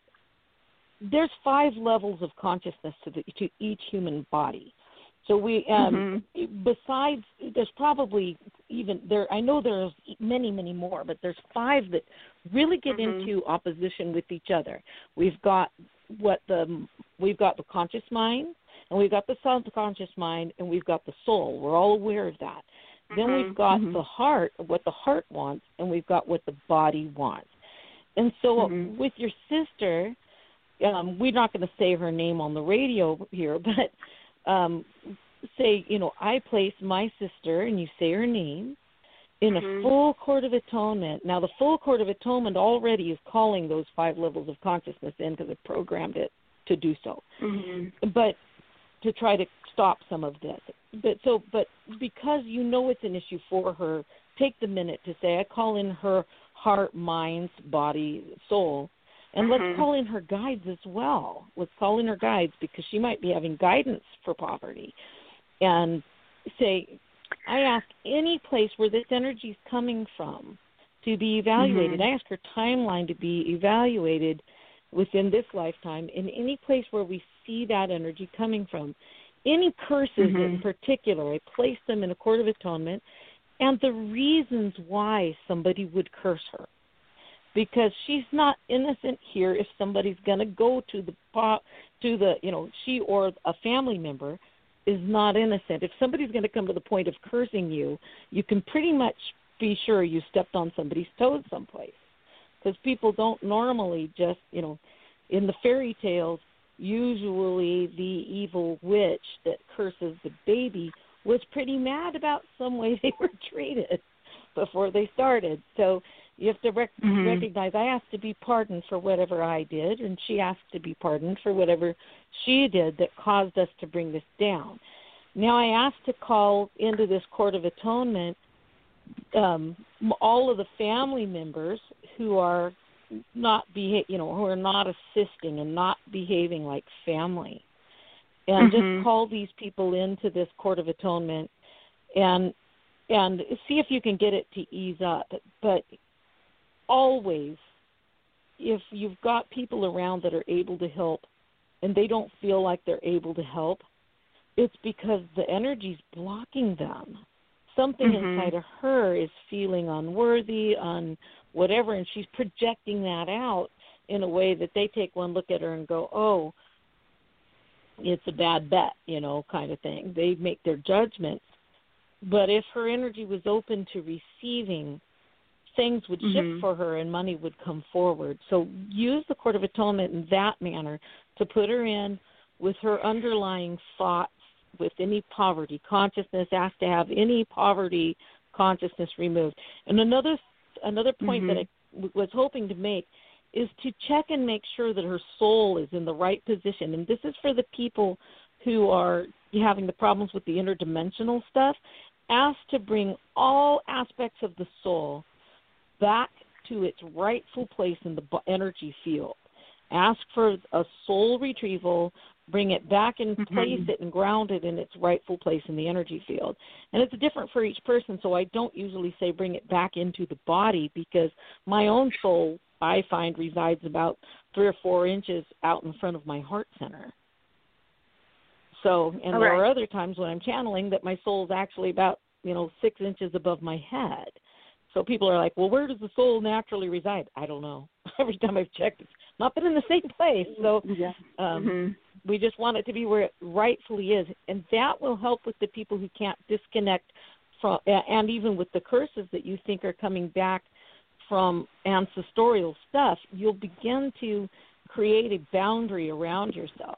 Speaker 4: there's five levels of consciousness to, the, to each human body. So we, um, mm-hmm. besides, there's probably even there. I know there's many, many more, but there's five that really get mm-hmm. into opposition with each other. We've got what the we've got the conscious mind, and we've got the subconscious mind, and we've got the soul. We're all aware of that. Mm-hmm. Then we've got mm-hmm. the heart, what the heart wants, and we've got what the body wants. And so mm-hmm. with your sister, um, we're not going to say her name on the radio here, but. Um, say, you know, I place my sister, and you say her name, in mm-hmm. a full court of atonement. Now, the full court of atonement already is calling those five levels of consciousness in because it programmed it to do so. Mm-hmm. But to try to stop some of this. But so, but because you know it's an issue for her, take the minute to say, I call in her heart, mind, body, soul. And
Speaker 5: mm-hmm.
Speaker 4: let's call in her guides as well. Let's call in her guides because she might be having guidance for poverty. And say, I ask any place where this energy is coming from to be evaluated.
Speaker 5: Mm-hmm.
Speaker 4: I ask her timeline to be evaluated within this lifetime in any place where we see that energy coming from. Any curses
Speaker 5: mm-hmm.
Speaker 4: in particular, I place them in a court of atonement, and the reasons why somebody would curse her. Because she's not innocent here if somebody's going to go to the, to the, you know, she or a family member is not innocent. If somebody's going to come to the point of cursing you, you can pretty much be sure you stepped on somebody's toes someplace. Because people don't normally just, you know, in the fairy tales, usually the evil witch that curses the baby was pretty mad about some way they were treated before they started. So you have to rec- mm-hmm. recognize I asked to be pardoned for whatever I did, and she asked to be pardoned for whatever she did that caused us to bring this down. Now I asked to call into this court of atonement um, all of the family members who are not beha- you know, who are not assisting and not behaving like family, and
Speaker 5: mm-hmm.
Speaker 4: just call these people into this court of atonement, and and see if you can get it to ease up. But always, if you've got people around that are able to help, and they don't feel like they're able to help, it's because the energy's blocking them. Something
Speaker 5: mm-hmm.
Speaker 4: inside of her is feeling unworthy, un whatever, and she's projecting that out in a way that they take one look at her and go, oh, it's a bad bet, you know, kind of thing. They make their judgments. But if her energy was open to receiving, things would shift
Speaker 5: mm-hmm.
Speaker 4: for her and money would come forward. So use the Court of Atonement in that manner to put her in with her underlying thoughts, with any poverty consciousness, asked to have any poverty consciousness removed. And another another point
Speaker 5: mm-hmm.
Speaker 4: that I w- was hoping to make is to check and make sure that her soul is in the right position. And this is for the people who are having the problems with the interdimensional stuff. Ask to bring all aspects of the soul back to its rightful place in the energy field. Ask for a soul retrieval, bring it back and
Speaker 5: mm-hmm.
Speaker 4: place it and ground it in its rightful place in the energy field. And it's different for each person, so I don't usually say bring it back into the body, because my own soul, I find, resides about three or four inches out in front of my heart center. So, and
Speaker 5: All
Speaker 4: there
Speaker 5: right.
Speaker 4: are other times when I'm channeling that my soul is actually about, you know, six inches above my head. So people are like, well, where does the soul naturally reside? I don't know. Every time I've checked, it's not been in the same place. So
Speaker 5: yeah.
Speaker 4: um,
Speaker 5: mm-hmm.
Speaker 4: we just want it to be where it rightfully is. And that will help with the people who can't disconnect from, and even with the curses that you think are coming back from ancestral stuff, you'll begin to create a boundary around yourself.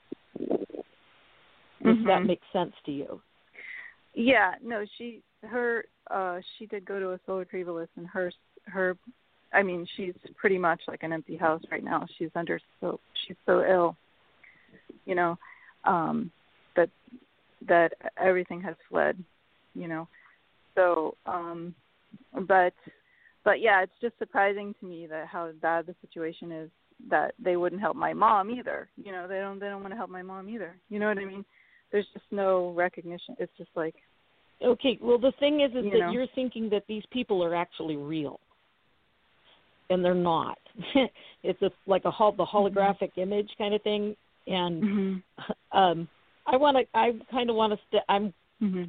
Speaker 4: If
Speaker 5: mm-hmm.
Speaker 4: that makes sense to you.
Speaker 5: Yeah, no, she, her, uh, she did go to a soul retrievalist, and her, her, I mean, she's pretty much like an empty house right now. She's under so, she's so ill, you know, um, that, that everything has fled, you know. So, um, but, but yeah, it's just surprising to me that how bad the situation is, that they wouldn't help my mom either. You know, they don't, they don't want to help my mom either. You know what I mean? There's just no recognition. It's just like,
Speaker 4: okay, well, the thing is, is
Speaker 5: you
Speaker 4: that
Speaker 5: know.
Speaker 4: You're thinking that these people are actually real, and they're not. It's a, like a hol- the holographic mm-hmm. image kind of thing, and mm-hmm. um, I want to. I kind of want to. St- I'm.
Speaker 5: Mm-hmm.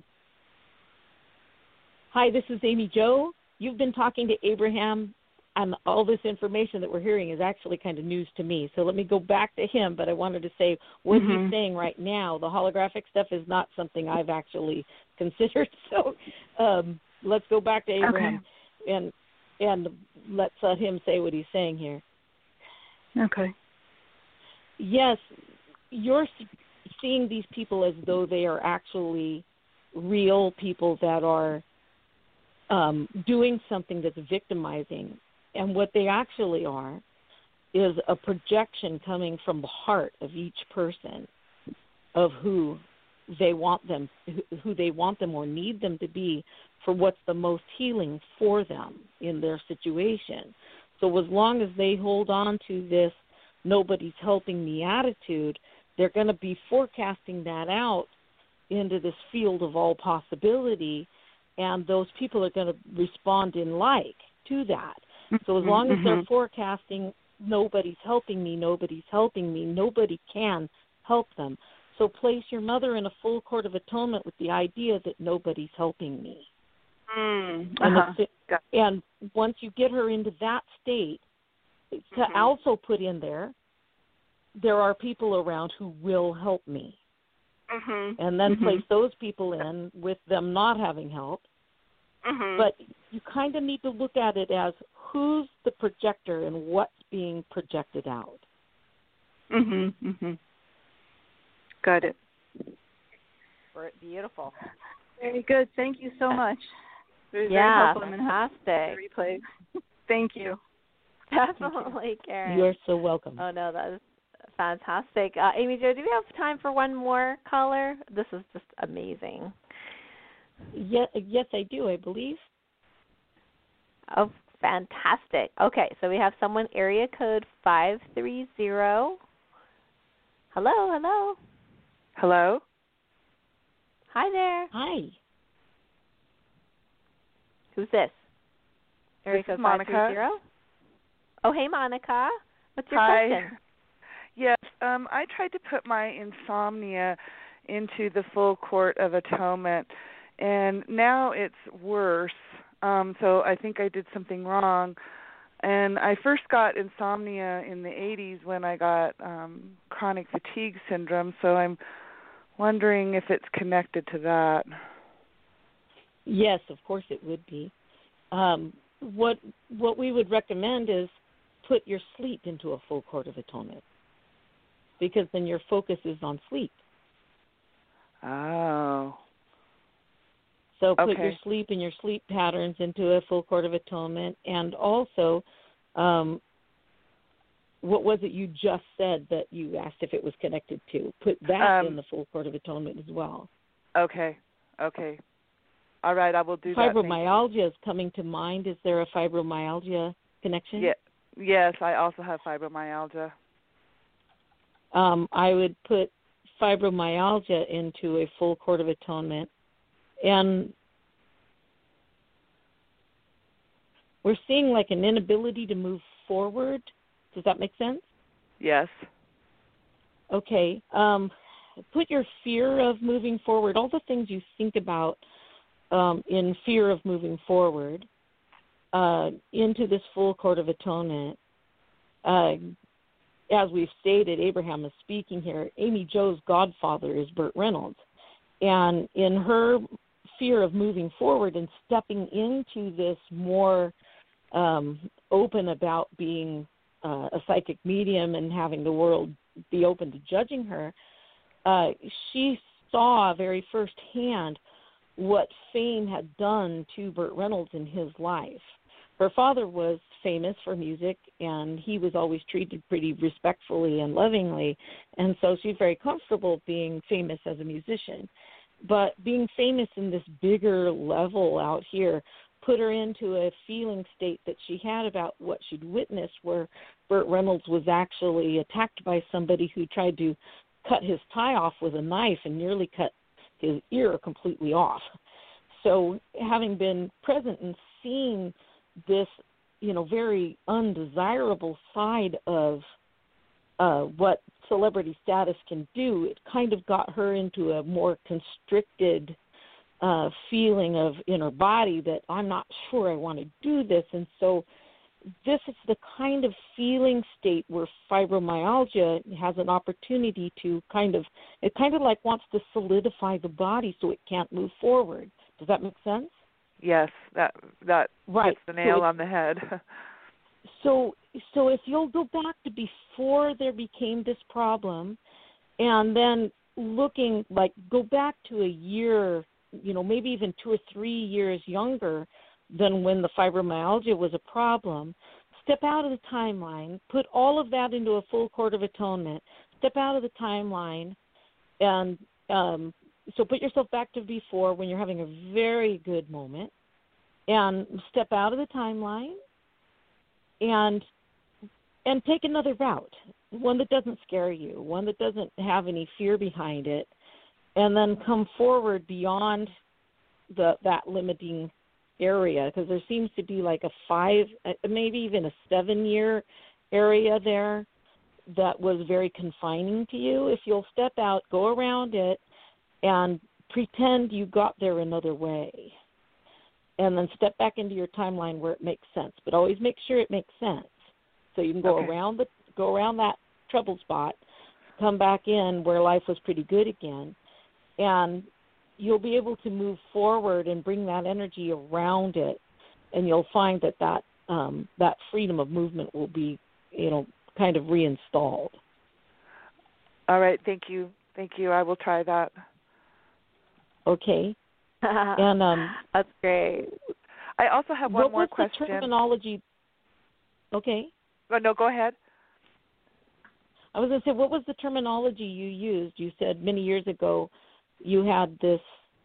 Speaker 4: Hi, this is Amy Jo. You've been talking to Abraham, and all this information that we're hearing is actually kind of news to me. So let me go back to him, but I wanted to say what mm-hmm. he's saying right now, the holographic stuff is not something I've actually considered. So um, let's go back to Abraham, okay. and and let's let him say what he's saying here.
Speaker 5: Okay.
Speaker 4: Yes, you're seeing these people as though they are actually real people that are um, doing something that's victimizing. And what they actually are is a projection coming from the heart of each person of who they want them, who they want them or need them to be for what's the most healing for them in their situation. So as long as they hold on to this nobody's helping me attitude, they're going to be forecasting that out into this field of all possibility, and those people are going to respond in like to that. So as long as they're forecasting nobody's helping me, nobody's helping me, nobody can help them. So place your mother in a full court of atonement with the idea that nobody's helping me.
Speaker 5: Mm,
Speaker 4: and,
Speaker 5: uh-huh.
Speaker 4: if, and once you get her into that state, to
Speaker 5: mm-hmm.
Speaker 4: also put in there, there are people around who will help me.
Speaker 5: Mm-hmm.
Speaker 4: And then
Speaker 5: mm-hmm.
Speaker 4: place those people in with them not having help.
Speaker 5: Mm-hmm.
Speaker 4: But you kind of need to look at it as who's the projector and what's being projected out.
Speaker 5: Mm-hmm. Mm-hmm. Got it.
Speaker 3: Beautiful.
Speaker 5: Very good. Thank you so much. Very,
Speaker 3: yeah,
Speaker 5: very
Speaker 3: fantastic.
Speaker 5: Replay. Thank you.
Speaker 3: Definitely, Karen.
Speaker 4: You're so welcome.
Speaker 3: Oh, no, that is fantastic. Uh, Amy Jo, do we have time for one more caller? This is just amazing.
Speaker 4: Yes, yes, I do, I believe.
Speaker 3: Oh, fantastic. Okay, so we have someone, area code five three zero. Hello, hello.
Speaker 6: Hello?
Speaker 3: Hi there.
Speaker 4: Hi.
Speaker 3: Who's this? Area
Speaker 6: This is
Speaker 3: code
Speaker 6: Monica.
Speaker 3: five three zero? Oh, hey, Monica. What's your
Speaker 6: Hi.
Speaker 3: question?
Speaker 6: Yes, um, I tried to put my insomnia into the full court of atonement, and now it's worse. Um, so I think I did something wrong. And I first got insomnia in the eighties when I got um, chronic fatigue syndrome, so I'm wondering if it's connected to that.
Speaker 4: Yes, of course it would be. Um, what what we would recommend is put your sleep into a full court of atonement, because then your focus is on sleep.
Speaker 6: Oh.
Speaker 4: So put
Speaker 6: okay.
Speaker 4: your sleep and your sleep patterns into a full court of atonement, and also, um, what was it you just said that you asked if it was connected to? Put that
Speaker 6: um,
Speaker 4: in the full court of atonement as well.
Speaker 6: Okay, okay. All right, I will do
Speaker 4: Fibromyalgia
Speaker 6: that.
Speaker 4: is coming to mind. Is there a fibromyalgia connection?
Speaker 6: Yeah. Yes, I also have fibromyalgia.
Speaker 4: Um, I would put fibromyalgia into a full court of atonement. And we're seeing like an inability to move forward. Does that make sense?
Speaker 6: Yes.
Speaker 4: Okay. Um, put your fear of moving forward, all the things you think about um, in fear of moving forward, uh, into this full court of atonement. Uh, as we've stated, Abraham is speaking here. Amy Jo's godfather is Burt Reynolds. And in her fear of moving forward and stepping into this more um, open about being uh, a psychic medium and having the world be open to judging her, uh, she saw very firsthand what fame had done to Burt Reynolds in his life. Her father was famous for music, and he was always treated pretty respectfully and lovingly, and so she's very comfortable being famous as a musician. But being famous in this bigger level out here put her into a feeling state that she had about what she'd witnessed, where Burt Reynolds was actually attacked by somebody who tried to cut his tie off with a knife and nearly cut his ear completely off. So having been present and seeing this, you know, very undesirable side of uh, what celebrity status can do, it kind of got her into a more constricted uh, feeling of in her body that I'm not sure I want to do this. And so this is the kind of feeling state where fibromyalgia has an opportunity to kind of, it kind of like wants to solidify the body so it can't move forward. Does that make sense?
Speaker 6: Yes, that that
Speaker 4: right.
Speaker 6: hits the nail
Speaker 4: so
Speaker 6: on the head.
Speaker 4: So, so if you'll go back to before there became this problem, and then looking, like, go back to a year, you know, maybe even two or three years younger than when the fibromyalgia was a problem, step out of the timeline, put all of that into a full court of atonement, step out of the timeline, and um, so put yourself back to before when you're having a very good moment, and step out of the timeline, and and take another route, one that doesn't scare you, one that doesn't have any fear behind it, and then come forward beyond the that limiting area, because there seems to be like a five, maybe even a seven-year area there that was very confining to you. If you'll step out, go around it, and pretend you got there another way, and then step back into your timeline where it makes sense. But always make sure it makes sense, so you can go
Speaker 6: Okay.
Speaker 4: around the go around that trouble spot, come back in where life was pretty good again, and you'll be able to move forward and bring that energy around it, and you'll find that that um, that freedom of movement will be, you know, kind of reinstalled.
Speaker 6: All right. Thank you. Thank you. I will try that.
Speaker 4: Okay. And um,
Speaker 3: that's great.
Speaker 6: I also have one
Speaker 4: what
Speaker 6: more
Speaker 4: was
Speaker 6: question.
Speaker 4: the terminology? Okay.
Speaker 6: Oh, no, go ahead.
Speaker 4: I was going to say, what was the terminology you used? You said many years ago you had this,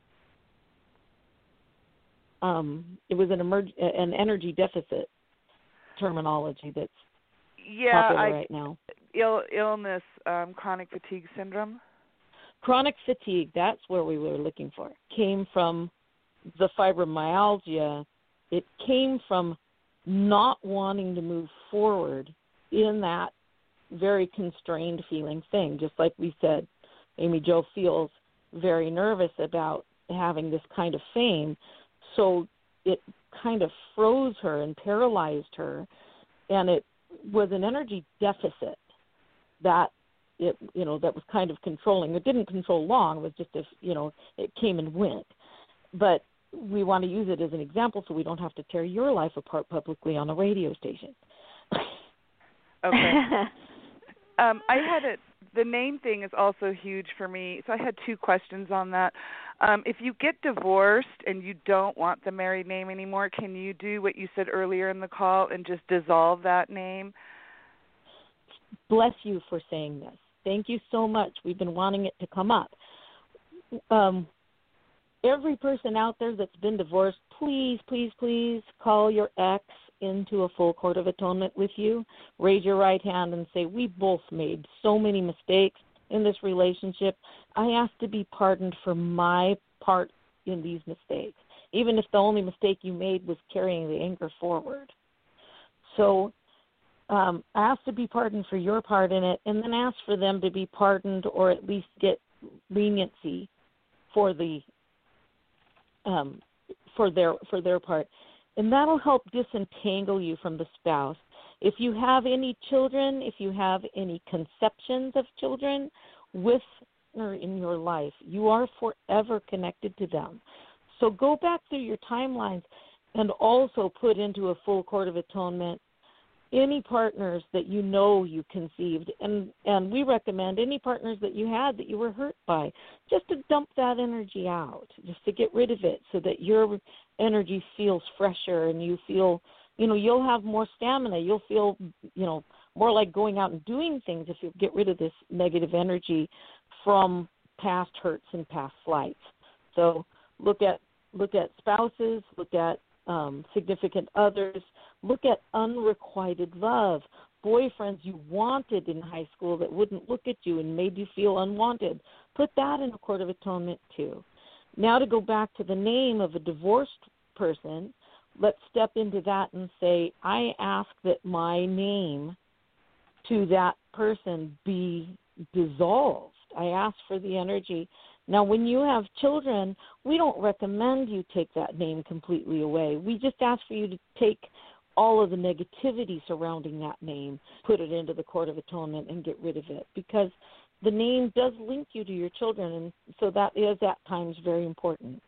Speaker 4: um, it was an emerg- an energy deficit terminology that's
Speaker 6: Yeah,
Speaker 4: popular
Speaker 6: I,
Speaker 4: right now.
Speaker 6: Ill, illness, um, chronic fatigue syndrome.
Speaker 4: Chronic fatigue, that's where we were looking for. Came from the fibromyalgia. It came from not wanting to move forward in that very constrained feeling thing. Just like we said, Amy Jo feels very nervous about having this kind of fame, so it kind of froze her and paralyzed her, and it was an energy deficit that it, you know, that was kind of controlling. It didn't control long. It was just, if, you know, it came and went. But we want to use it as an example so we don't have to tear your life apart publicly on a radio station.
Speaker 6: Okay. um, I had it. The name thing is also huge for me. So I had two questions on that. Um, if you get divorced and you don't want the married name anymore, can you do what you said earlier in the call and just dissolve that name?
Speaker 4: Bless you for saying this. Thank you so much. We've been wanting it to come up. Um, every person out there that's been divorced, please, please, please call your ex into a full court of atonement with you. Raise your right hand and say, we both made so many mistakes in this relationship. I ask to be pardoned for my part in these mistakes, even if the only mistake you made was carrying the anger forward. So um, ask to be pardoned for your part in it, and then ask for them to be pardoned or at least get leniency for the um, for their for their part. And that'll help disentangle you from the spouse. If you have any children, if you have any conceptions of children with or in your life, you are forever connected to them. So go back through your timelines and also put into a full court of atonement any partners that you know you conceived. And, and we recommend any partners that you had that you were hurt by, just to dump that energy out, just to get rid of it so that your energy feels fresher and you feel, you know, you'll have more stamina. You'll feel, you know, more like going out and doing things if you get rid of this negative energy from past hurts and past flights. So look at look at spouses, look at um, significant others, look at unrequited love, boyfriends you wanted in high school that wouldn't look at you and made you feel unwanted. Put that in a court of atonement too. Now to go back to the name of a divorced person, let's step into that and say, I ask that my name to that person be dissolved. I ask for the energy. Now, when you have children, we don't recommend you take that name completely away. We just ask for you to take all of the negativity surrounding that name, put it into the court of atonement, and get rid of it, because the name does link you to your children, and so that is at times very important.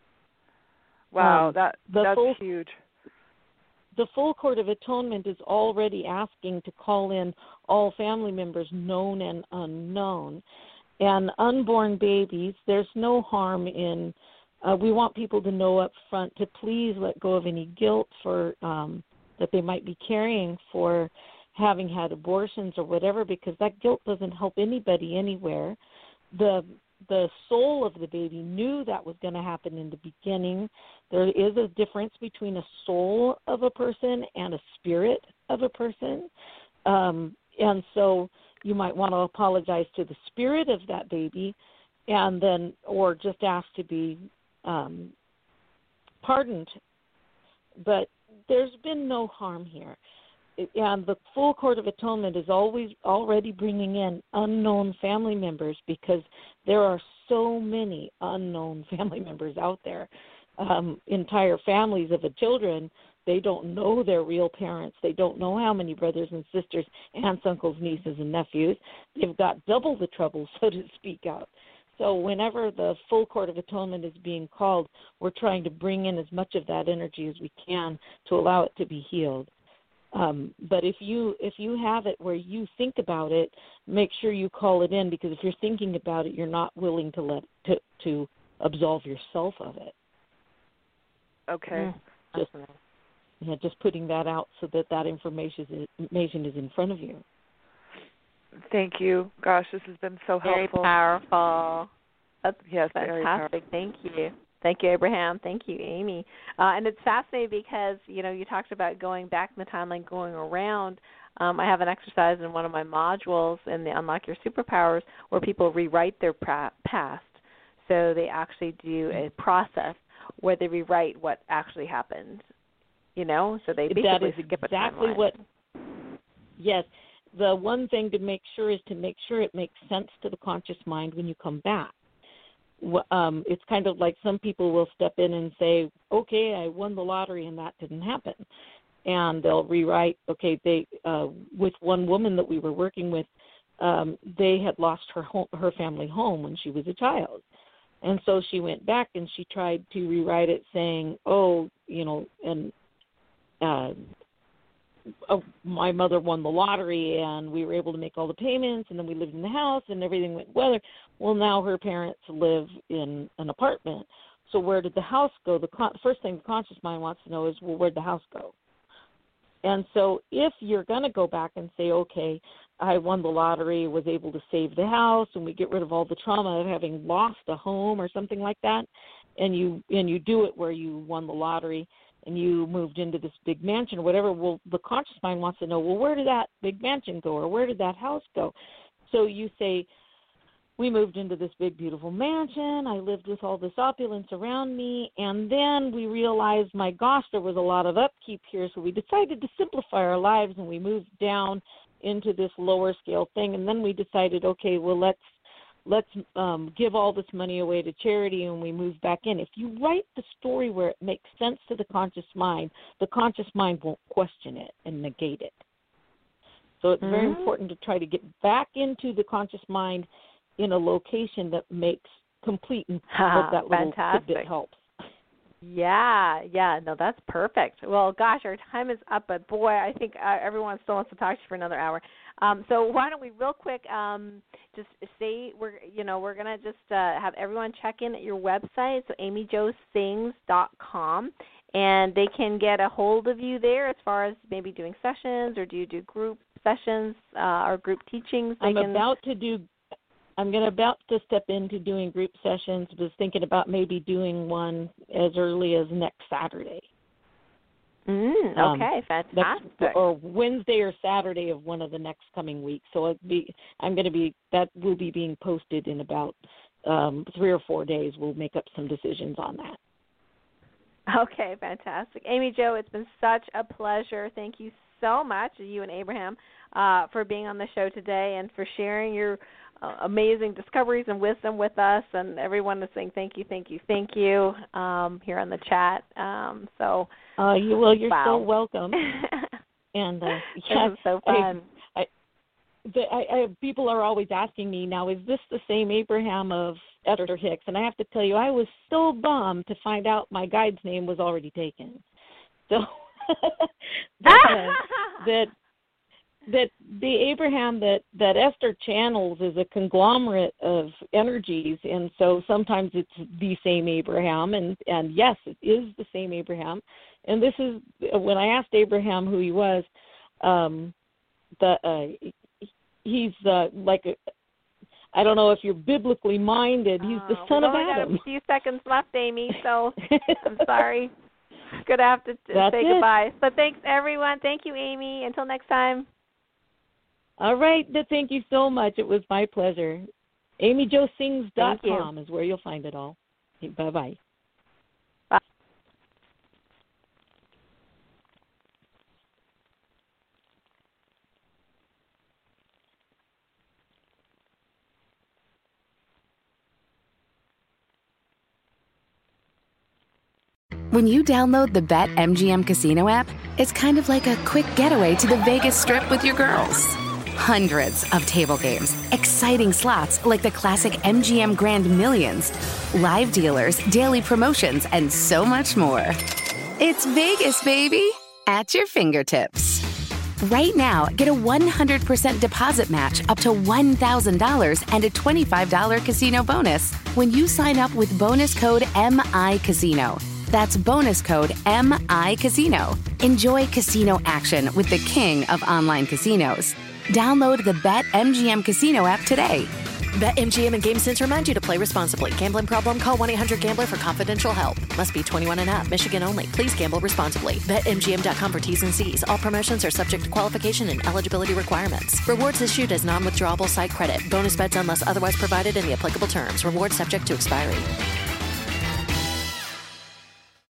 Speaker 6: Wow,
Speaker 4: um,
Speaker 6: that that's
Speaker 4: full,
Speaker 6: huge.
Speaker 4: The full court of atonement is already asking to call in all family members, known and unknown. And unborn babies, there's no harm in, uh, we want people to know up front to please let go of any guilt for um, that they might be carrying for having had abortions or whatever, because that guilt doesn't help anybody anywhere. The the soul of the baby knew that was going to happen in the beginning. There is a difference between a soul of a person and a spirit of a person. Um, and so you might want to apologize to the spirit of that baby, and then, or just ask to be um, pardoned. But there's been no harm here. And the full Court of Atonement is always already bringing in unknown family members, because there are so many unknown family members out there. Um, entire families of the children, they don't know their real parents. They don't know how many brothers and sisters, aunts, uncles, nieces, and nephews. They've got double the trouble, so to speak, out. So whenever the full Court of Atonement is being called, we're trying to bring in as much of that energy as we can to allow it to be healed. Um, but if you if you have it where you think about it, make sure you call it in, because if you're thinking about it, you're not willing to let to to absolve yourself of it.
Speaker 6: Okay.
Speaker 4: Just yeah, just putting that out so that that information is, information is in front of you.
Speaker 6: Thank you. Gosh, this has been so
Speaker 3: Very
Speaker 6: helpful.
Speaker 3: powerful. That's
Speaker 6: yes, very
Speaker 3: fantastic. Thank you. Thank you, Abraham. Thank you, Amy. Uh, and it's fascinating because, you know, you talked about going back in the timeline, going around. Um, I have an exercise in one of my modules in the Unlock Your Superpowers where people rewrite their pra- past. So they actually do a process where they rewrite what actually happened, you know? So they basically
Speaker 4: that is
Speaker 3: skip a
Speaker 4: exactly
Speaker 3: timeline.
Speaker 4: what, yes. The one thing to make sure is to make sure it makes sense to the conscious mind when you come back. Um, it's kind of like some people will step in and say, okay, I won the lottery and that didn't happen. And they'll rewrite, okay, they uh, with one woman that we were working with, um, they had lost her home, her family home when she was a child. And so she went back and she tried to rewrite it saying, oh, you know, and uh, oh, my mother won the lottery and we were able to make all the payments and then we lived in the house and everything went well. Well, now her parents live in an apartment. So where did the house go? The con- first thing the conscious mind wants to know is, well, where'd the house go? And so if you're going to go back and say, okay, I won the lottery, was able to save the house, and we get rid of all the trauma of having lost a home or something like that, and you and you do it where you won the lottery and you moved into this big mansion or whatever, well, the conscious mind wants to know, well, where did that big mansion go or where did that house go? So you say, we moved into this big, beautiful mansion. I lived with all this opulence around me. And then we realized, my gosh, there was a lot of upkeep here. So we decided to simplify our lives, and we moved down into this lower scale thing. And then we decided, okay, well, let's let's um, give all this money away to charity, and we move back in. If you write the story where it makes sense to the conscious mind, the conscious mind won't question it and negate it. So it's mm-hmm. very important to try to get back into the conscious mind in a location that makes complete and
Speaker 3: ha,
Speaker 4: that little
Speaker 3: fantastic.
Speaker 4: tidbit helps.
Speaker 3: Yeah, yeah, no, that's perfect. Well, gosh, our time is up, but boy, I think uh, everyone still wants to talk to you for another hour. Um, so why don't we, real quick, um, just say we're, you know, we're gonna just uh, have everyone check in at your website, so amy jo sings dot com, and they can get a hold of you there as far as maybe doing sessions, or do you do group sessions uh, or group teachings? They
Speaker 4: I'm
Speaker 3: can...
Speaker 4: about to do. I'm going to about to step into doing group sessions. Was thinking about maybe doing one as early as next Saturday.
Speaker 3: Mm, okay, um, fantastic.
Speaker 4: Next, or Wednesday or Saturday of one of the next coming weeks. So it'll be, I'm going to be that will be being posted in about um, three or four days. We'll make up some decisions on that.
Speaker 3: Okay, fantastic. Amy Jo, it's been such a pleasure. Thank you so much, you and Abraham, uh, for being on the show today and for sharing your uh, amazing discoveries and wisdom with us. And everyone is saying thank you, thank you, thank you um, here on the chat. Um, so,
Speaker 4: uh, you well, you're
Speaker 3: wow.
Speaker 4: so welcome. And uh,
Speaker 3: yeah, this is so fun.
Speaker 4: I, I, the, I, I, people are always asking me now, is this the same Abraham of Esther Hicks? And I have to tell you, I was so bummed to find out my guide's name was already taken. So that, uh, that that the Abraham that, that Esther channels is a conglomerate of energies, and so sometimes it's the same Abraham, and, and yes, it is the same Abraham. And this is, when I asked Abraham who he was, um, the uh, he's uh, like a, I don't know if you're biblically minded. He's the
Speaker 3: uh,
Speaker 4: son
Speaker 3: we've
Speaker 4: of
Speaker 3: only
Speaker 4: Adam.
Speaker 3: got a few seconds left, Amy, so I'm sorry. Gonna have to
Speaker 4: That's
Speaker 3: say
Speaker 4: it.
Speaker 3: goodbye. But thanks, everyone. Thank you, Amy. Until next time.
Speaker 4: All right. Thank you so much. It was my pleasure. amy jo sings dot com is where you'll find it all. Bye-bye.
Speaker 3: Bye.
Speaker 7: When you download the BetMGM Casino app, it's kind of like a quick getaway to the Vegas Strip with your girls. Hundreds of table games, exciting slots like the classic M G M Grand Millions, live dealers, daily promotions, and so much more. It's Vegas, baby, at your fingertips. Right now, get a one hundred percent deposit match up to one thousand dollars and a twenty-five dollars casino bonus when you sign up with bonus code MICasino. That's bonus code MICasino. Enjoy casino action with the king of online casinos. Download the BetMGM Casino app today.
Speaker 8: BetMGM and GameSense remind you to play responsibly. Gambling problem? Call one eight hundred gambler for confidential help. Must be twenty-one and up. Michigan only. Please gamble responsibly. Bet M G M dot com for T's and C's. All promotions are subject to qualification and eligibility requirements. Rewards issued as non-withdrawable site credit. Bonus bets unless otherwise provided in the applicable terms. Rewards subject to expiry.